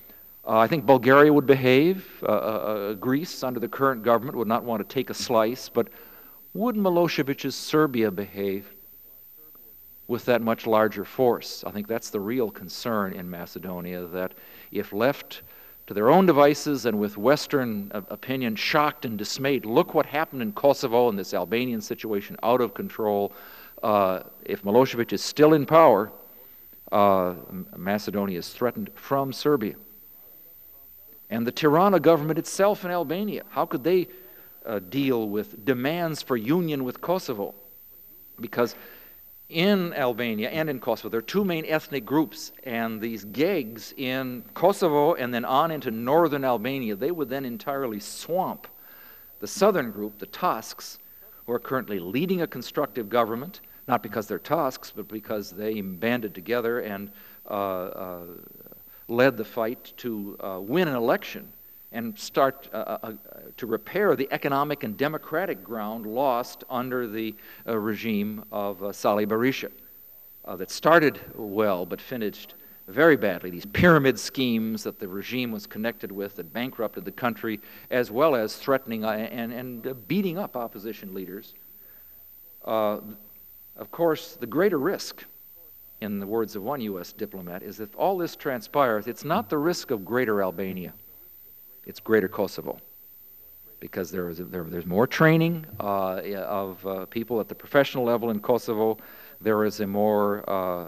I think Bulgaria would behave. Greece, under the current government, would not want to take a slice. But would Milosevic's Serbia behave with that much larger force? I think that's the real concern in Macedonia, that if left to their own devices and with Western opinion shocked and dismayed, look what happened in Kosovo and this Albanian situation out of control. If Milosevic is still in power, Macedonia is threatened from Serbia. And the Tirana government itself in Albania, how could they deal with demands for union with Kosovo? Because in Albania and in Kosovo, there are two main ethnic groups, and these Gegs in Kosovo and then on into northern Albania, they would then entirely swamp the southern group, the Tasks, who are currently leading a constructive government, not because they're Tasks, but because they banded together and led the fight to win an election and start to repair the economic and democratic ground lost under the regime of Salih Berisha, that started well but finished very badly. These pyramid schemes that the regime was connected with that bankrupted the country, as well as threatening and beating up opposition leaders. Of course, the greater risk, in the words of one U.S. diplomat, is if all this transpires, it's not the risk of greater Albania. It's greater Kosovo, because there's more training of people at the professional level in Kosovo. There is a more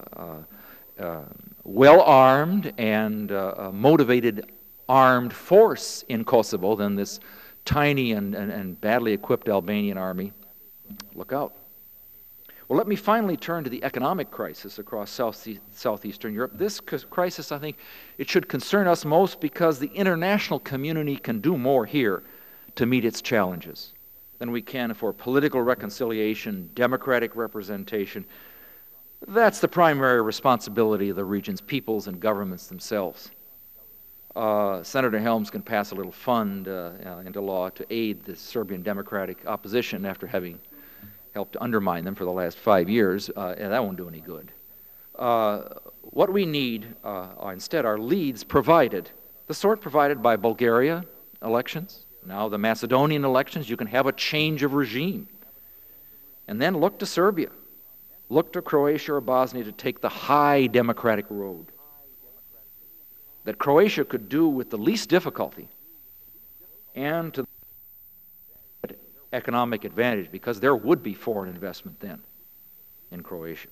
well-armed and motivated armed force in Kosovo than this tiny and badly equipped Albanian army. Look out. Well, let me finally turn to the economic crisis across southeastern Europe. This crisis, I think, it should concern us most because the international community can do more here to meet its challenges than we can for political reconciliation, democratic representation. That's the primary responsibility of the region's peoples and governments themselves. Senator Helms can pass a little fund into law to aid the Serbian democratic opposition after having helped to undermine them for the last 5 years, and that won't do any good. What we need are instead are leads provided, the sort provided by Bulgaria elections, now the Macedonian elections. You can have a change of regime. And then look to Serbia, look to Croatia or Bosnia to take the high democratic road that Croatia could do with the least difficulty and to economic advantage, because there would be foreign investment then in Croatia.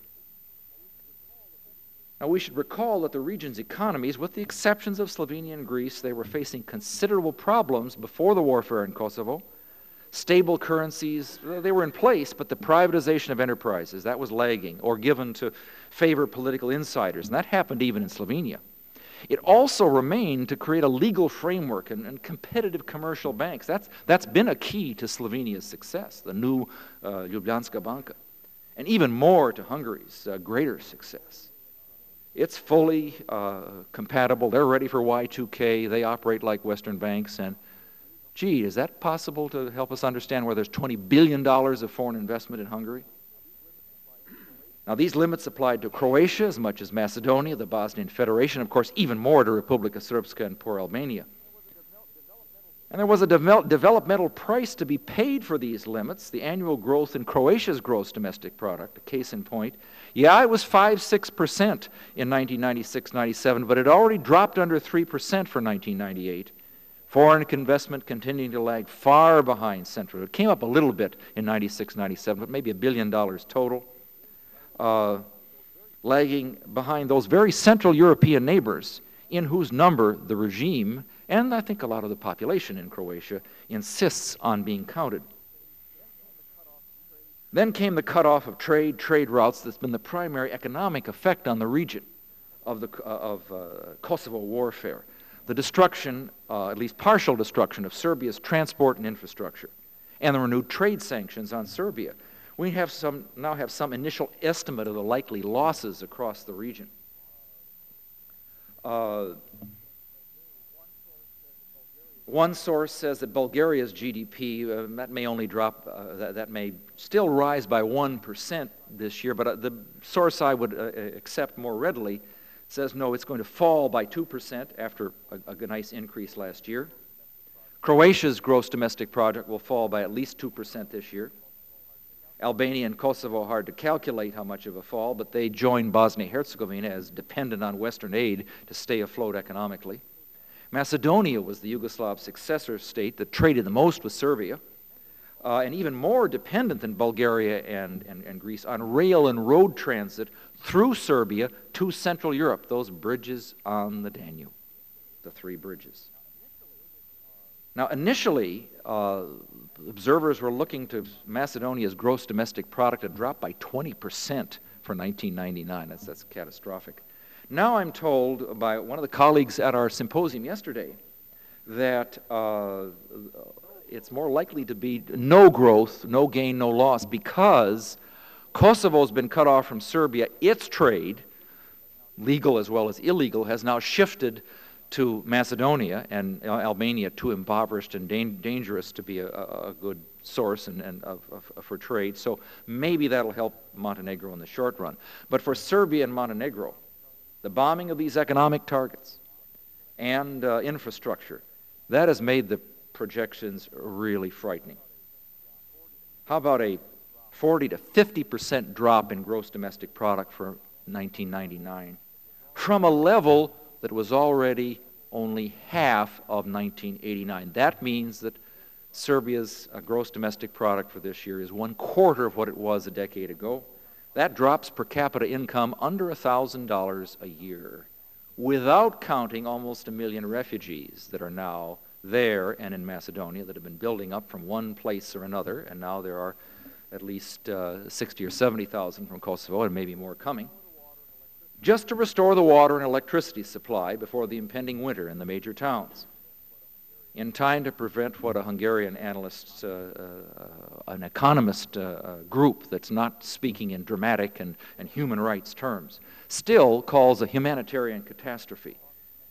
Now, we should recall that the region's economies, with the exceptions of Slovenia and Greece, they were facing considerable problems before the warfare in Kosovo. Stable currencies, they were in place, but the privatization of enterprises, that was lagging, or given to favor political insiders, and that happened even in Slovenia. It also remained to create a legal framework and competitive commercial banks. That's been a key to Slovenia's success, the new Ljubljanska Banka, and even more to Hungary's greater success. It's fully compatible. They're ready for Y2K. They operate like Western banks. And, gee, is that possible to help us understand where there's $20 billion of foreign investment in Hungary? Now, these limits applied to Croatia as much as Macedonia, the Bosnian Federation, of course, even more to Republika Srpska and poor Albania. And there was a developmental price to be paid for these limits. The annual growth in Croatia's gross domestic product, a case in point. Yeah, it was 5-6% in 1996-97, but it already dropped under 3% for 1998. Foreign investment continuing to lag far behind Central. It came up a little bit in 96-97, but maybe $1 billion total. Lagging behind those very Central European neighbors in whose number the regime, and I think a lot of the population in Croatia, insists on being counted. Then came the cutoff of trade routes that's been the primary economic effect on the region of Kosovo warfare. The destruction, at least partial destruction, of Serbia's transport and infrastructure, and the renewed trade sanctions on Serbia. We now have some initial estimate of the likely losses across the region. One source says that Bulgaria's GDP, that may only drop, that may still rise by 1% this year, but the source I would accept more readily says no, it's going to fall by 2% after a nice increase last year. Croatia's gross domestic product will fall by at least 2% this year. Albania and Kosovo, hard to calculate how much of a fall, but they joined Bosnia-Herzegovina as dependent on Western aid to stay afloat economically. Macedonia was the Yugoslav successor state that traded the most with Serbia, and even more dependent than Bulgaria and Greece on rail and road transit through Serbia to Central Europe, those bridges on the Danube, the 3 bridges. Now, initially, observers were looking to Macedonia's gross domestic product to drop by 20% for 1999. That's catastrophic. Now I'm told by one of the colleagues at our symposium yesterday that it's more likely to be no growth, no gain, no loss, because Kosovo's been cut off from Serbia. Its trade, legal as well as illegal, has now shifted to Macedonia, and Albania, too impoverished and dangerous to be a good source for trade. So maybe that'll help Montenegro in the short run. But for Serbia and Montenegro, the bombing of these economic targets and infrastructure, that has made the projections really frightening. How about a 40 to 50% drop in gross domestic product for 1999 from a level that was already only half of 1989. That means that Serbia's gross domestic product for this year is 1/4 of what it was a decade ago. That drops per capita income under $1,000 a year, without counting almost 1 million refugees that are now there and in Macedonia that have been building up from one place or another, and now there are at least 60 or 70,000 from Kosovo, and maybe more coming, just to restore the water and electricity supply before the impending winter in the major towns, in time to prevent what a Hungarian analyst, an economist group that's not speaking in dramatic and human rights terms, still calls a humanitarian catastrophe.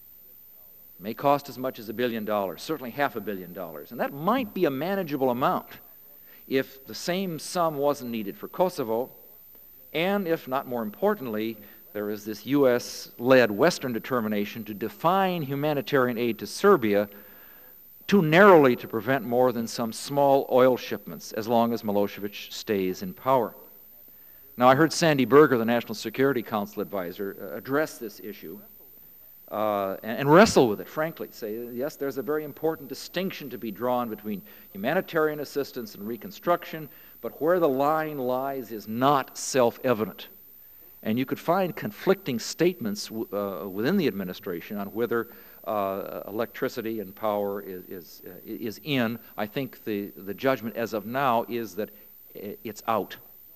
It may cost as much as $1 billion, certainly $500 million, and that might be a manageable amount if the same sum wasn't needed for Kosovo, and if, not more importantly, there is this U.S.-led Western determination to define humanitarian aid to Serbia too narrowly to prevent more than some small oil shipments as long as Milosevic stays in power. Now, I heard Sandy Berger, the National Security Council advisor, address this issue and wrestle with it, frankly, say, yes, there's a very important distinction to be drawn between humanitarian assistance and reconstruction, but where the line lies is not self-evident. And you could find conflicting statements within the administration on whether electricity and power is in. I think the judgment as of now is that it's out.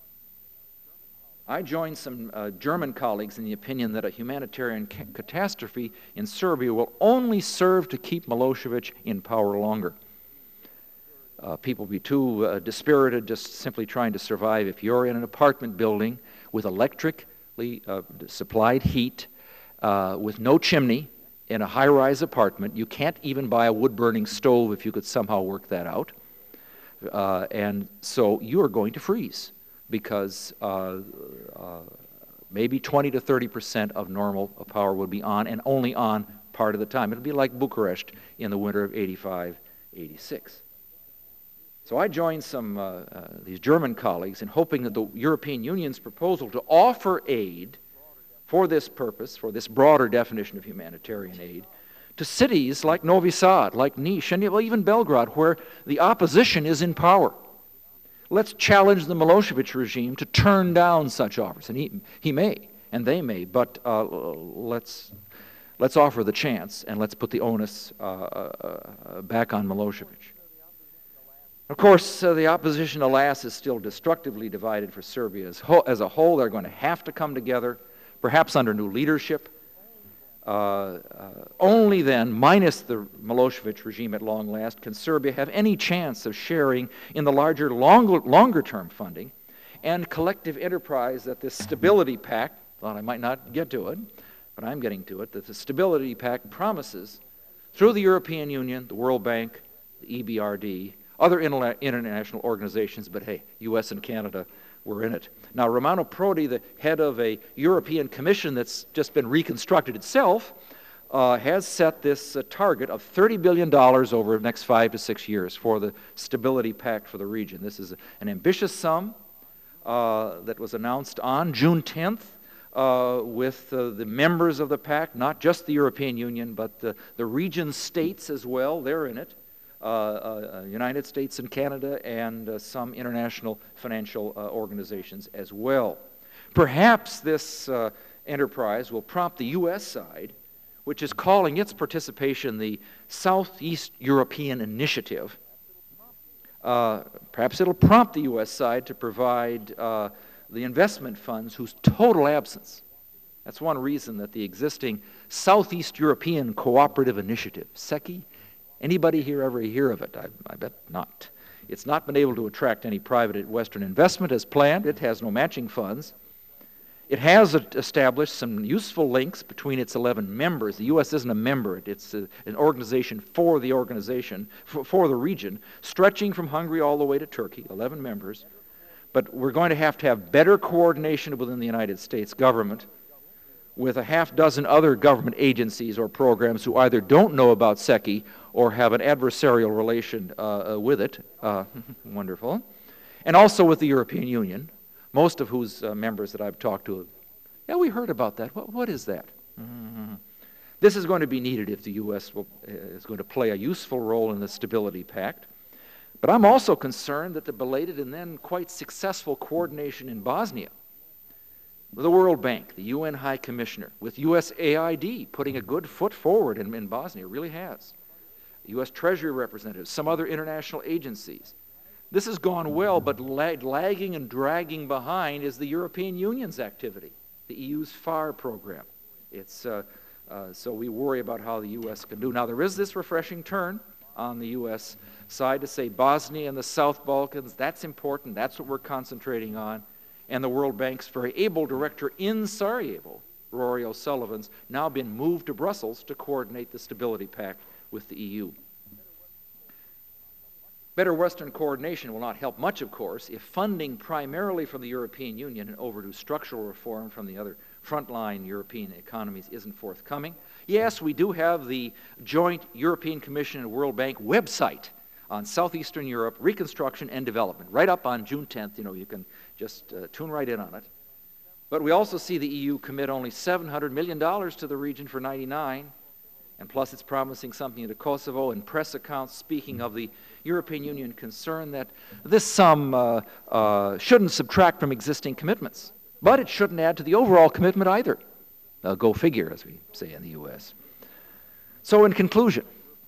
I joined some German colleagues in the opinion that a humanitarian catastrophe in Serbia will only serve to keep Milosevic in power longer. People will be too dispirited just simply trying to survive. If you're in an apartment building with electrically supplied heat, with no chimney, in a high-rise apartment, you can't even buy a wood-burning stove if you could somehow work that out. And so you are going to freeze because maybe 20 to 30% of normal power would be on, and only on part of the time. It'll be like Bucharest in the winter of 85, 86. So I joined some these German colleagues in hoping that the European Union's proposal to offer aid for this purpose, for this broader definition of humanitarian aid, to cities like Novi Sad, like Niš, and even Belgrade, where the opposition is in power. Let's challenge the Milosevic regime to turn down such offers, and he may, and they may, but let's offer the chance, and let's put the onus back on Milosevic. Of course, the opposition, alas, is still destructively divided for Serbia as a whole. They're going to have to come together, perhaps under new leadership. Only then, minus the Milosevic regime at long last, can Serbia have any chance of sharing in the larger, longer-term funding and collective enterprise that this Stability Pact, thought I might not get to it, but I'm getting to it, that the Stability Pact promises through the European Union, the World Bank, the EBRD, other international organizations, but hey, U.S. and Canada were in it. Now, Romano Prodi, the head of a European Commission that's just been reconstructed itself, has set this target of $30 billion over the next 5 to 6 years for the Stability Pact for the region. This is an ambitious sum that was announced on June 10th with the members of the pact, not just the European Union, but the region states as well. They're in it. United States and Canada, and some international financial organizations as well. Perhaps this enterprise will prompt the U.S. side, which is calling its participation the Southeast European Initiative. Perhaps it'll prompt the U.S. side to provide the investment funds whose total absence. That's one reason that the existing Southeast European Cooperative Initiative, SECI, anybody here ever hear of it? I bet not. It's not been able to attract any private Western investment as planned. It has no matching funds. It has established some useful links between its 11 members. The U.S. isn't a member. It's an organization for the region, stretching from Hungary all the way to Turkey, 11 members. But we're going to have better coordination within the United States government with a half dozen other government agencies or programs who either don't know about SECI or have an adversarial relation with it. Wonderful. And also with the European Union, most of whose members that I've talked to, yeah, we heard about that. What is that? Mm-hmm. This is going to be needed if the U.S. is going to play a useful role in the Stability Pact. But I'm also concerned that the belated and then quite successful coordination in Bosnia, the World Bank, the UN High Commissioner, with USAID putting a good foot forward in Bosnia, really has. The U.S. Treasury representatives, some other international agencies. This has gone well, but lagging and dragging behind is the European Union's activity, the EU's FAR program. So we worry about how the U.S. can do. Now, there is this refreshing turn on the U.S. side to say Bosnia and the South Balkans, that's important, that's what we're concentrating on. And the World Bank's very able director in Sarajevo, Rory O'Sullivan's, now been moved to Brussels to coordinate the Stability Pact with the EU. Better Western coordination will not help much, of course, if funding primarily from the European Union and overdue structural reform from the other frontline European economies isn't forthcoming. Yes, we do have the joint European Commission and World Bank website on Southeastern Europe, reconstruction and development, right up on June 10th. You can just tune right in on it. But we also see the EU commit only $700 million to the region for '99, and plus it's promising something to Kosovo, and press accounts speaking of the European Union concern that this sum shouldn't subtract from existing commitments, but it shouldn't add to the overall commitment either. Go figure, as we say in the U.S. So in conclusion,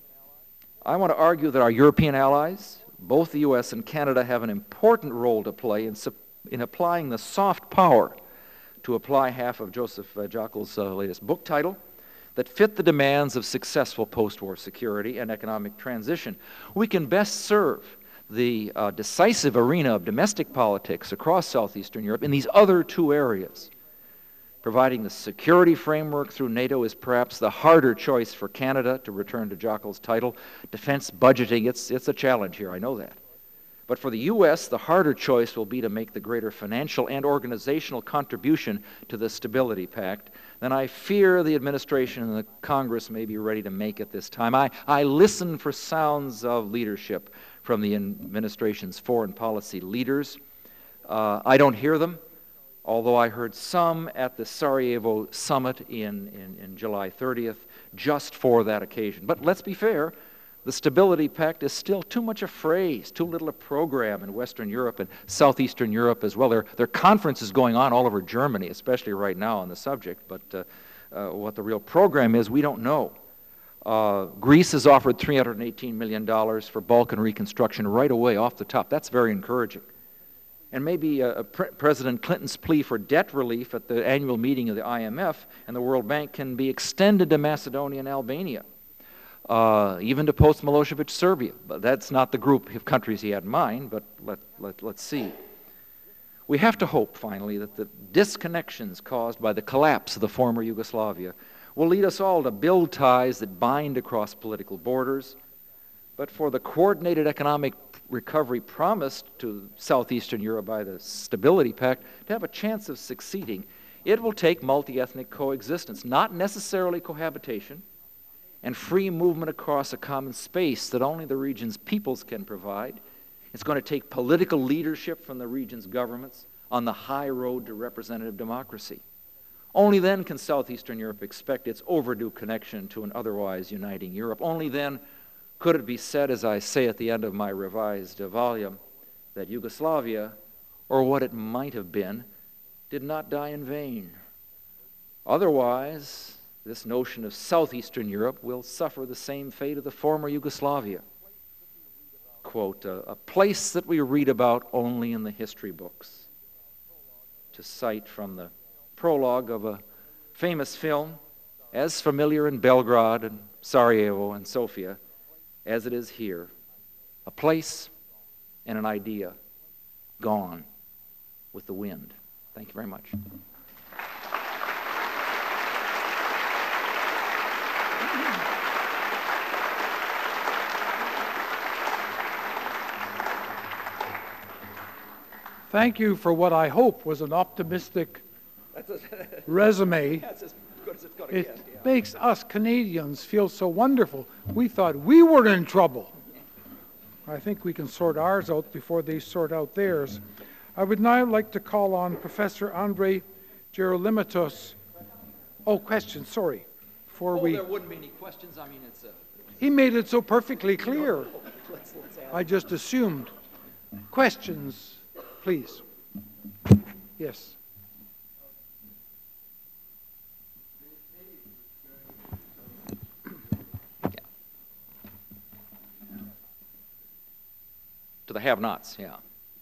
I want to argue that our European allies, both the U.S. and Canada, have an important role to play in applying the soft power, to apply half of Joseph Jockel's latest book title, that fit the demands of successful post-war security and economic transition. We can best serve the decisive arena of domestic politics across Southeastern Europe in these other two areas. Providing the security framework through NATO is perhaps the harder choice for Canada, to return to Jockel's title. Defense budgeting, it's a challenge here, I know that. But for the U.S., the harder choice will be to make the greater financial and organizational contribution to the Stability Pact than I fear the administration and the Congress may be ready to make at this time. I listen for sounds of leadership from the administration's foreign policy leaders. I don't hear them, although I heard some at the Sarajevo summit in July 30th, just for that occasion. But let's be fair, the Stability Pact is still too much a phrase, too little a program in Western Europe and Southeastern Europe as well. There are conferences going on all over Germany, especially right now on the subject, but what the real program is, we don't know. Greece has offered $318 million for Balkan reconstruction right away off the top. That's very encouraging. And maybe President Clinton's plea for debt relief at the annual meeting of the IMF and the World Bank can be extended to Macedonia and Albania, even to post-Milosevic Serbia. But that's not the group of countries he had in mind, but let's see. We have to hope, finally, that the disconnections caused by the collapse of the former Yugoslavia will lead us all to build ties that bind across political borders. But for the coordinated economic recovery promised to Southeastern Europe by the Stability Pact to have a chance of succeeding, it will take multi-ethnic coexistence, not necessarily cohabitation, and free movement across a common space that only the region's peoples can provide. It's going to take political leadership from the region's governments on the high road to representative democracy. Only then can Southeastern Europe expect its overdue connection to an otherwise uniting Europe. Only then could it be said, as I say at the end of my revised volume, that Yugoslavia, or what it might have been, did not die in vain. Otherwise, this notion of Southeastern Europe will suffer the same fate of the former Yugoslavia. Quote, a place that we read about only in the history books. To cite from the prologue of a famous film, as familiar in Belgrade and Sarajevo and Sofia as it is here. A place and an idea gone with the wind. Thank you very much. Thank you for what I hope was an optimistic resume. That's as good as it's going to It get. Yeah. makes us Canadians feel so wonderful. We thought we were in trouble. I think we can sort ours out before they sort out theirs. I would now like to call on Professor Andrei Gerolimitos. Oh, questions, sorry. Before we... There wouldn't be any questions. I mean, it's a... He made it so perfectly clear. Let's I just assumed. Questions, please. Yes. To the have-nots, yeah.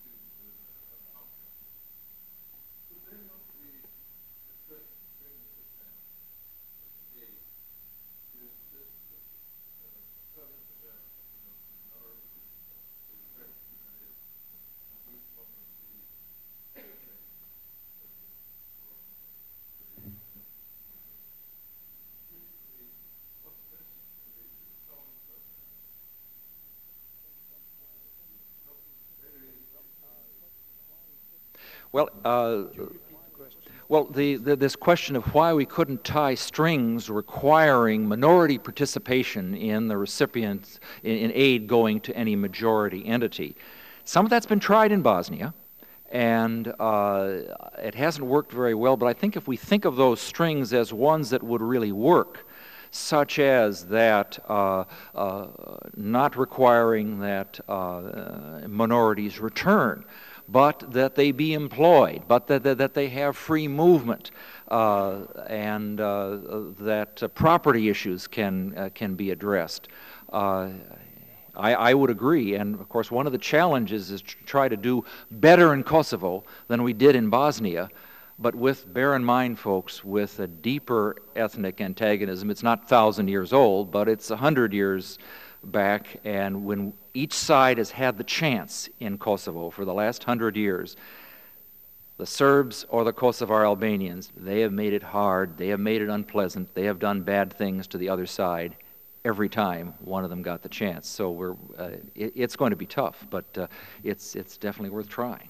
Well, this question of why we couldn't tie strings requiring minority participation in the recipient, in aid going to any majority entity. Some of that's been tried in Bosnia, and it hasn't worked very well, but I think if we think of those strings as ones that would really work, such as that not requiring that minorities return, but that they be employed, but that they have free movement, and that property issues can be addressed. I would agree, and of course one of the challenges is to try to do better in Kosovo than we did in Bosnia, but bear in mind, folks, with a deeper ethnic antagonism. It's not 1,000 years old, but it's 100 years back, and when each side has had the chance in Kosovo for the last 100 years, the Serbs or the Kosovar Albanians, they have made it hard, they have made it unpleasant, they have done bad things to the other side every time one of them got the chance. So it's going to be tough, but it's definitely worth trying.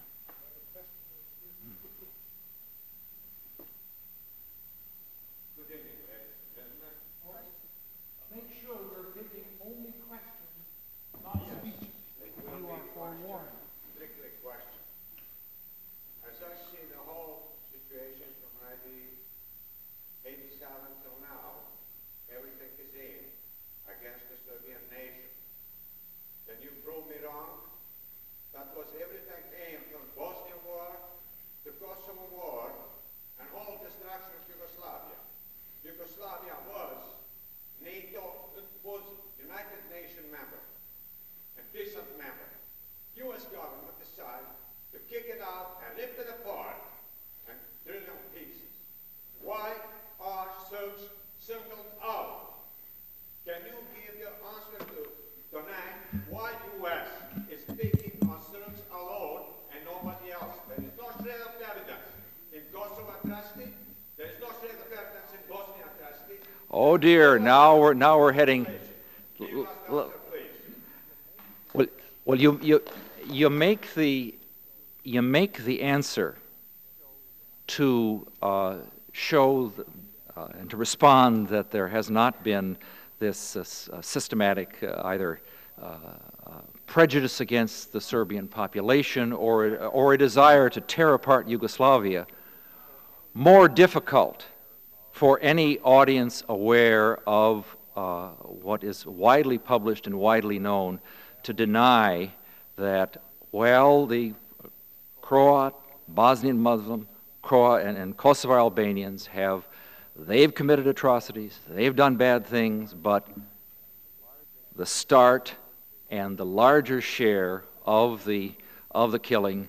Oh dear! Now we're heading. Well, Well, you make the answer to show and to respond that there has not been this systematic either prejudice against the Serbian population or a desire to tear apart Yugoslavia more difficult for any audience aware of what is widely published and widely known to deny that, well, the Croat, Bosnian Muslim, Croat, and Kosovar Albanians they've committed atrocities, they've done bad things, but the start and the larger share of the killing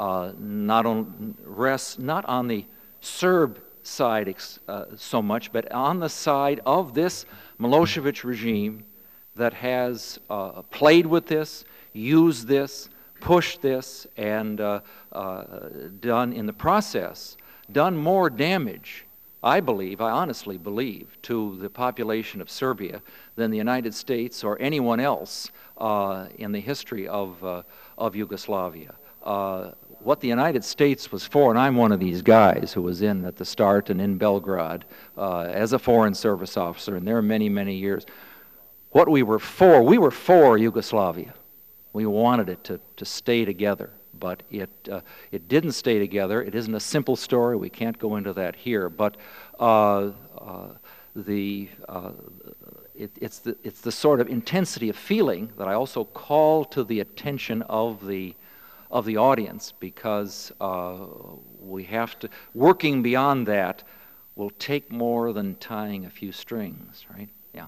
rests not on the Serb side so much, but on the side of this Milosevic regime that has played with this, used this, pushed this, and done in the process, done more damage, I honestly believe, to the population of Serbia than the United States or anyone else in the history of Yugoslavia. What the United States was for, and I'm one of these guys who was in at the start and in Belgrade as a Foreign Service officer, and there are many, many years. What we were for Yugoslavia. We wanted it to stay together, but it didn't stay together. It isn't a simple story. We can't go into that here, but it's the sort of intensity of feeling that I also call to the attention of the audience, because we have to, working beyond that will take more than tying a few strings, right? Yeah.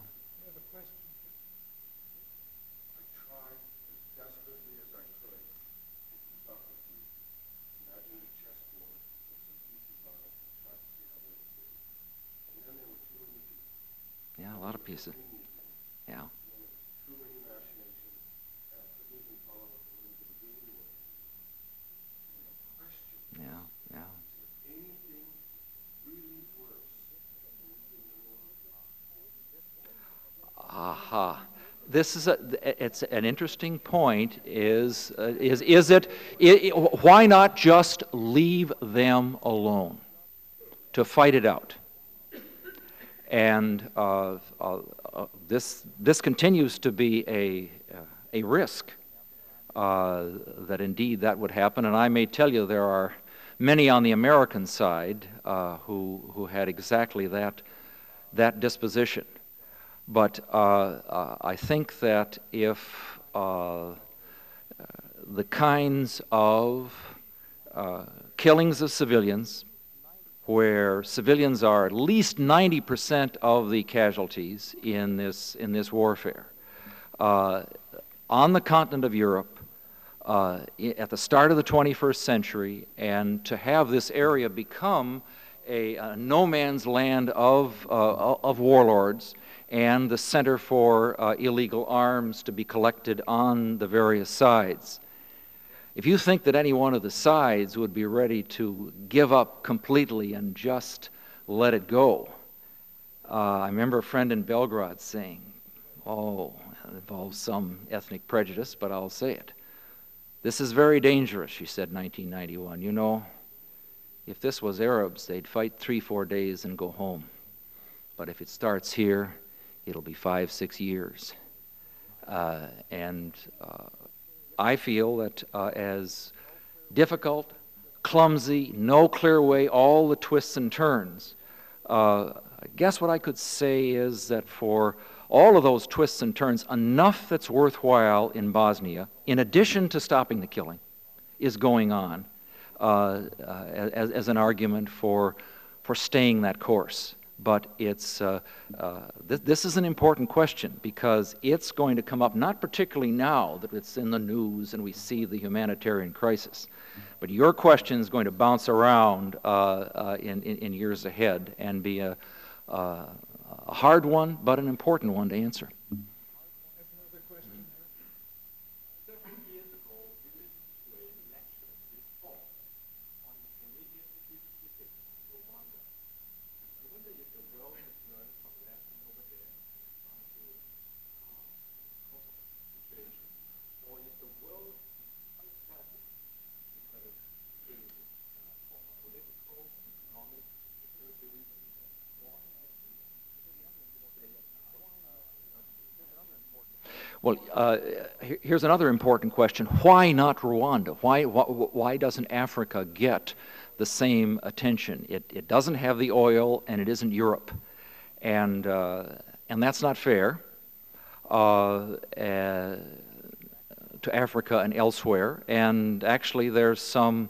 Yeah, a lot of pieces. Yeah. Yeah, yeah. Aha. This is it's an interesting point. Why not just leave them alone to fight it out? And this continues to be a risk that indeed that would happen. And I may tell you there are many on the American side who had exactly that disposition. But I think that if the kinds of killings of civilians, where civilians are at least 90% of the casualties in this warfare, on the continent of Europe, at the start of the 21st century, and to have this area become a no man's land of warlords, and the center for illegal arms to be collected on the various sides. If you think that any one of the sides would be ready to give up completely and just let it go, I remember a friend in Belgrade saying, oh, it involves some ethnic prejudice, but I'll say it. This is very dangerous, she said in 1991. You know, if this was Arabs, they'd fight 3-4 days and go home. But if it starts here, it'll be 5-6 years. I feel that as difficult, clumsy, no clear way, all the twists and turns, I guess what I could say is that for all of those twists and turns, enough that's worthwhile in Bosnia, in addition to stopping the killing, is going on as an argument for staying that course. But it's this is an important question, because it's going to come up, not particularly now that it's in the news and we see the humanitarian crisis, but your question is going to bounce around in years ahead and be a hard one, but an important one to answer. Well, here's another important question. Why not Rwanda? Why doesn't Africa get the same attention? It doesn't have the oil, and it isn't Europe. And that's not fair to Africa and elsewhere. And actually, there's some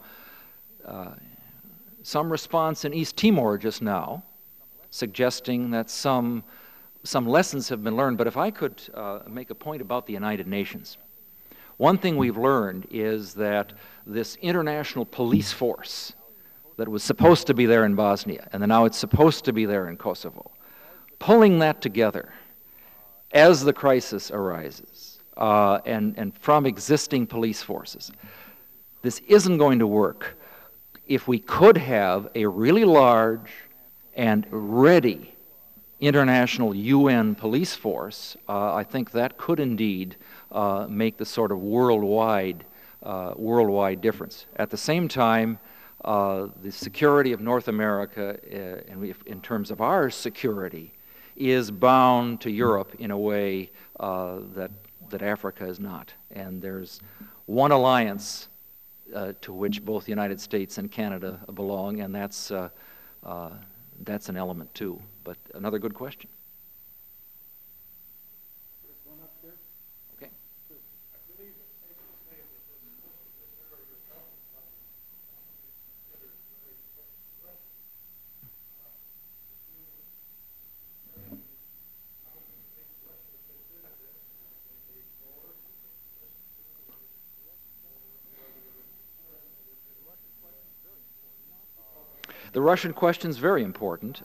response in East Timor just now, suggesting that some lessons have been learned. But if I could make a point about the United Nations, one thing we've learned is that this international police force that was supposed to be there in Bosnia, and then now it's supposed to be there in Kosovo, pulling that together as the crisis arises, and from existing police forces, this isn't going to work. If we could have a really large and ready international UN police force, I think that could indeed make the sort of worldwide difference. At the same time, the security of North America, in terms of our security, is bound to Europe in a way that Africa is not. And there's one alliance to which both the United States and Canada belong, and that's an element too. But another good question. There's one up there. Okay. I believe it's safe to say that this area you're talking about is considered very important to Russia. How do you think Russia fits into this? They ignore, they listen to, The Russian question is very important,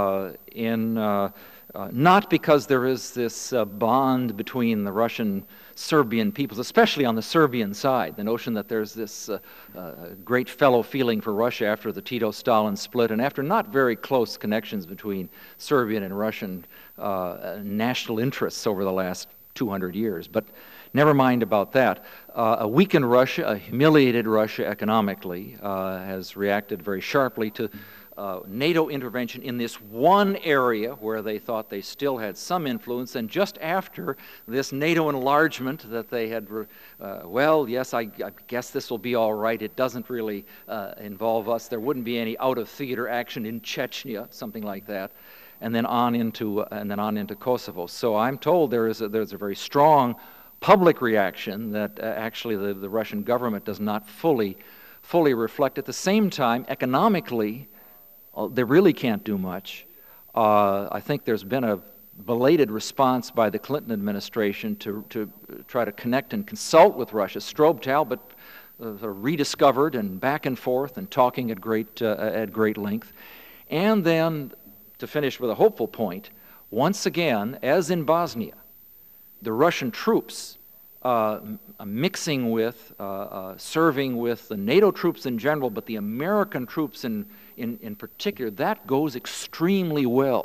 not because there is this bond between the Russian-Serbian peoples, especially on the Serbian side, the notion that there's this great fellow feeling for Russia after the Tito-Stalin split, and after not very close connections between Serbian and Russian national interests over the last 200 years. But never mind about that. A weakened Russia, a humiliated Russia economically, has reacted very sharply to NATO intervention in this one area where they thought they still had some influence, and just after this NATO enlargement that they had, well, yes, I guess this will be all right. It doesn't really involve us. There wouldn't be any out-of-theater action in Chechnya, something like that. And then on into Kosovo. So I'm told there's a very strong public reaction that actually the Russian government does not fully reflect. At the same time, economically, they really can't do much. I think there's been a belated response by the Clinton administration to try to connect and consult with Russia. Strobe Talbot rediscovered and back and forth and talking at great length, and then, to finish with a hopeful point, once again, as in Bosnia, the Russian troops mixing with, serving with the NATO troops in general, but the American troops in particular, that goes extremely well.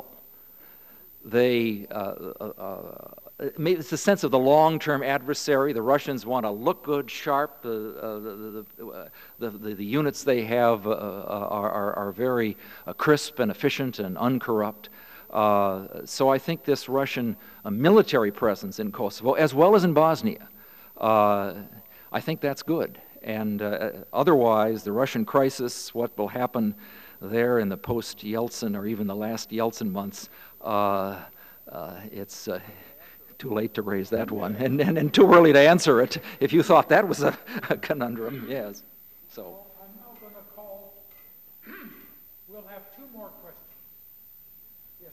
It's the sense of the long-term adversary. The Russians want to look good, sharp. The units they have are very crisp and efficient and uncorrupt. So I think this Russian military presence in Kosovo, as well as in Bosnia, I think that's good. And otherwise, the Russian crisis, what will happen there in the post-Yeltsin or even the last Yeltsin months, it's too late to raise that one, and too early to answer it. If you thought that was a conundrum, yes. So well, I'm now going to call. We'll have two more questions. Yes.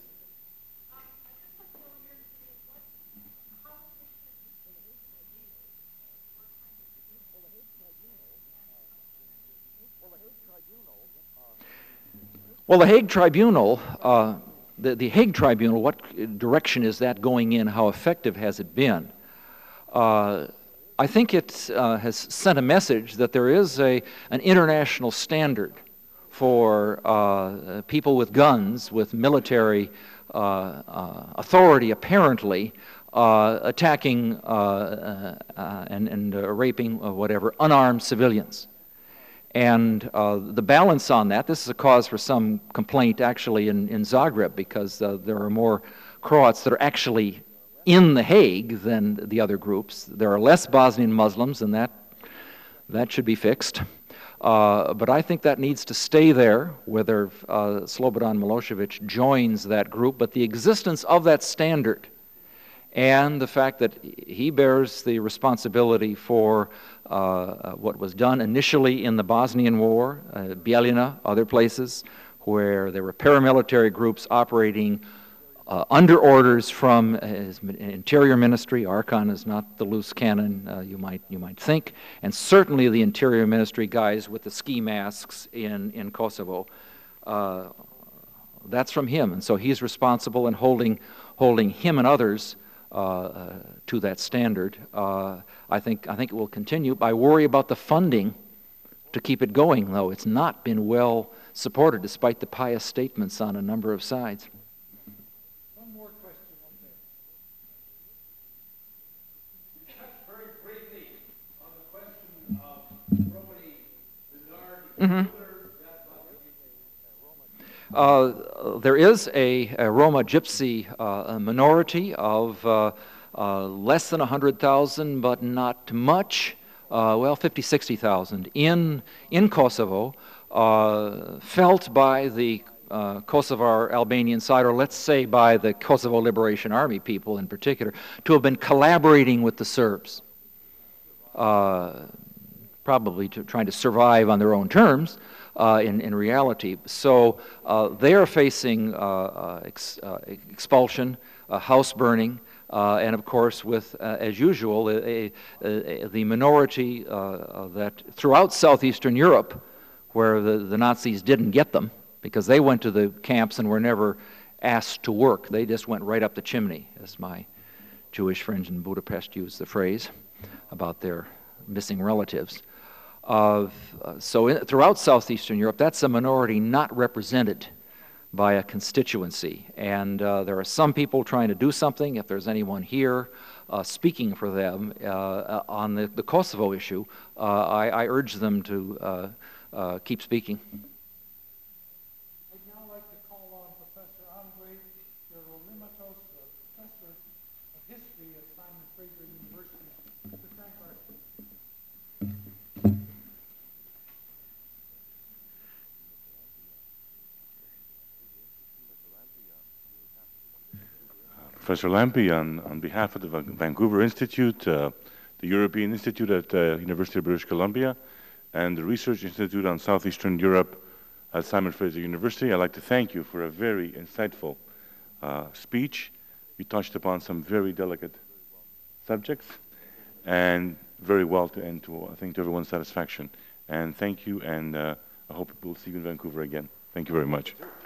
Well, the Hague Tribunal. The Hague Tribunal, what direction is that going in? How effective has it been? I think it has sent a message that there is an international standard for people with guns, with military authority apparently, attacking and raping whatever unarmed civilians. And the balance on that, this is a cause for some complaint actually in Zagreb, because there are more Croats that are actually in The Hague than the other groups. There are less Bosnian Muslims, and that should be fixed. But I think that needs to stay there, whether Slobodan Milosevic joins that group. But the existence of that standard and the fact that he bears the responsibility for what was done initially in the Bosnian War, Bijeljina, other places, where there were paramilitary groups operating under orders from his Interior Ministry. Arkan is not the loose cannon you might think, and certainly the Interior Ministry guys with the ski masks in Kosovo. That's from him, and so he's responsible in holding him and others to that standard. I think it will continue. I worry about the funding to keep it going, though. It's not been well supported, despite the pious statements on a number of sides. One more question up there. Touch very briefly on the question of Romani, Minardi, there is a Roma Gypsy minority of less than 100,000, but not much, well, 50, 60,000 in Kosovo, felt by the Kosovar Albanian side, or let's say by the Kosovo Liberation Army people in particular, to have been collaborating with the Serbs, probably trying to survive on their own terms. In reality. So they are facing expulsion, house burning, and of course with, as usual, the minority that throughout southeastern Europe, where the Nazis didn't get them, because they went to the camps and were never asked to work. They just went right up the chimney, as my Jewish friends in Budapest used the phrase about their missing relatives. So throughout southeastern Europe, that's a minority not represented by a constituency. And there are some people trying to do something. If there's anyone here speaking for them on the Kosovo issue, I urge them to keep speaking. I'd now like to call on Professor Andrei Gerolimatos, Professor of History at Simon Fraser University, to thank our Professor Lampe, on behalf of the Vancouver Institute, the European Institute at the University of British Columbia, and the Research Institute on Southeastern Europe at Simon Fraser University, I'd like to thank you for a very insightful speech. You touched upon some very delicate subjects, and very well I think, to everyone's satisfaction. And thank you, and I hope we'll see you in Vancouver again. Thank you very much.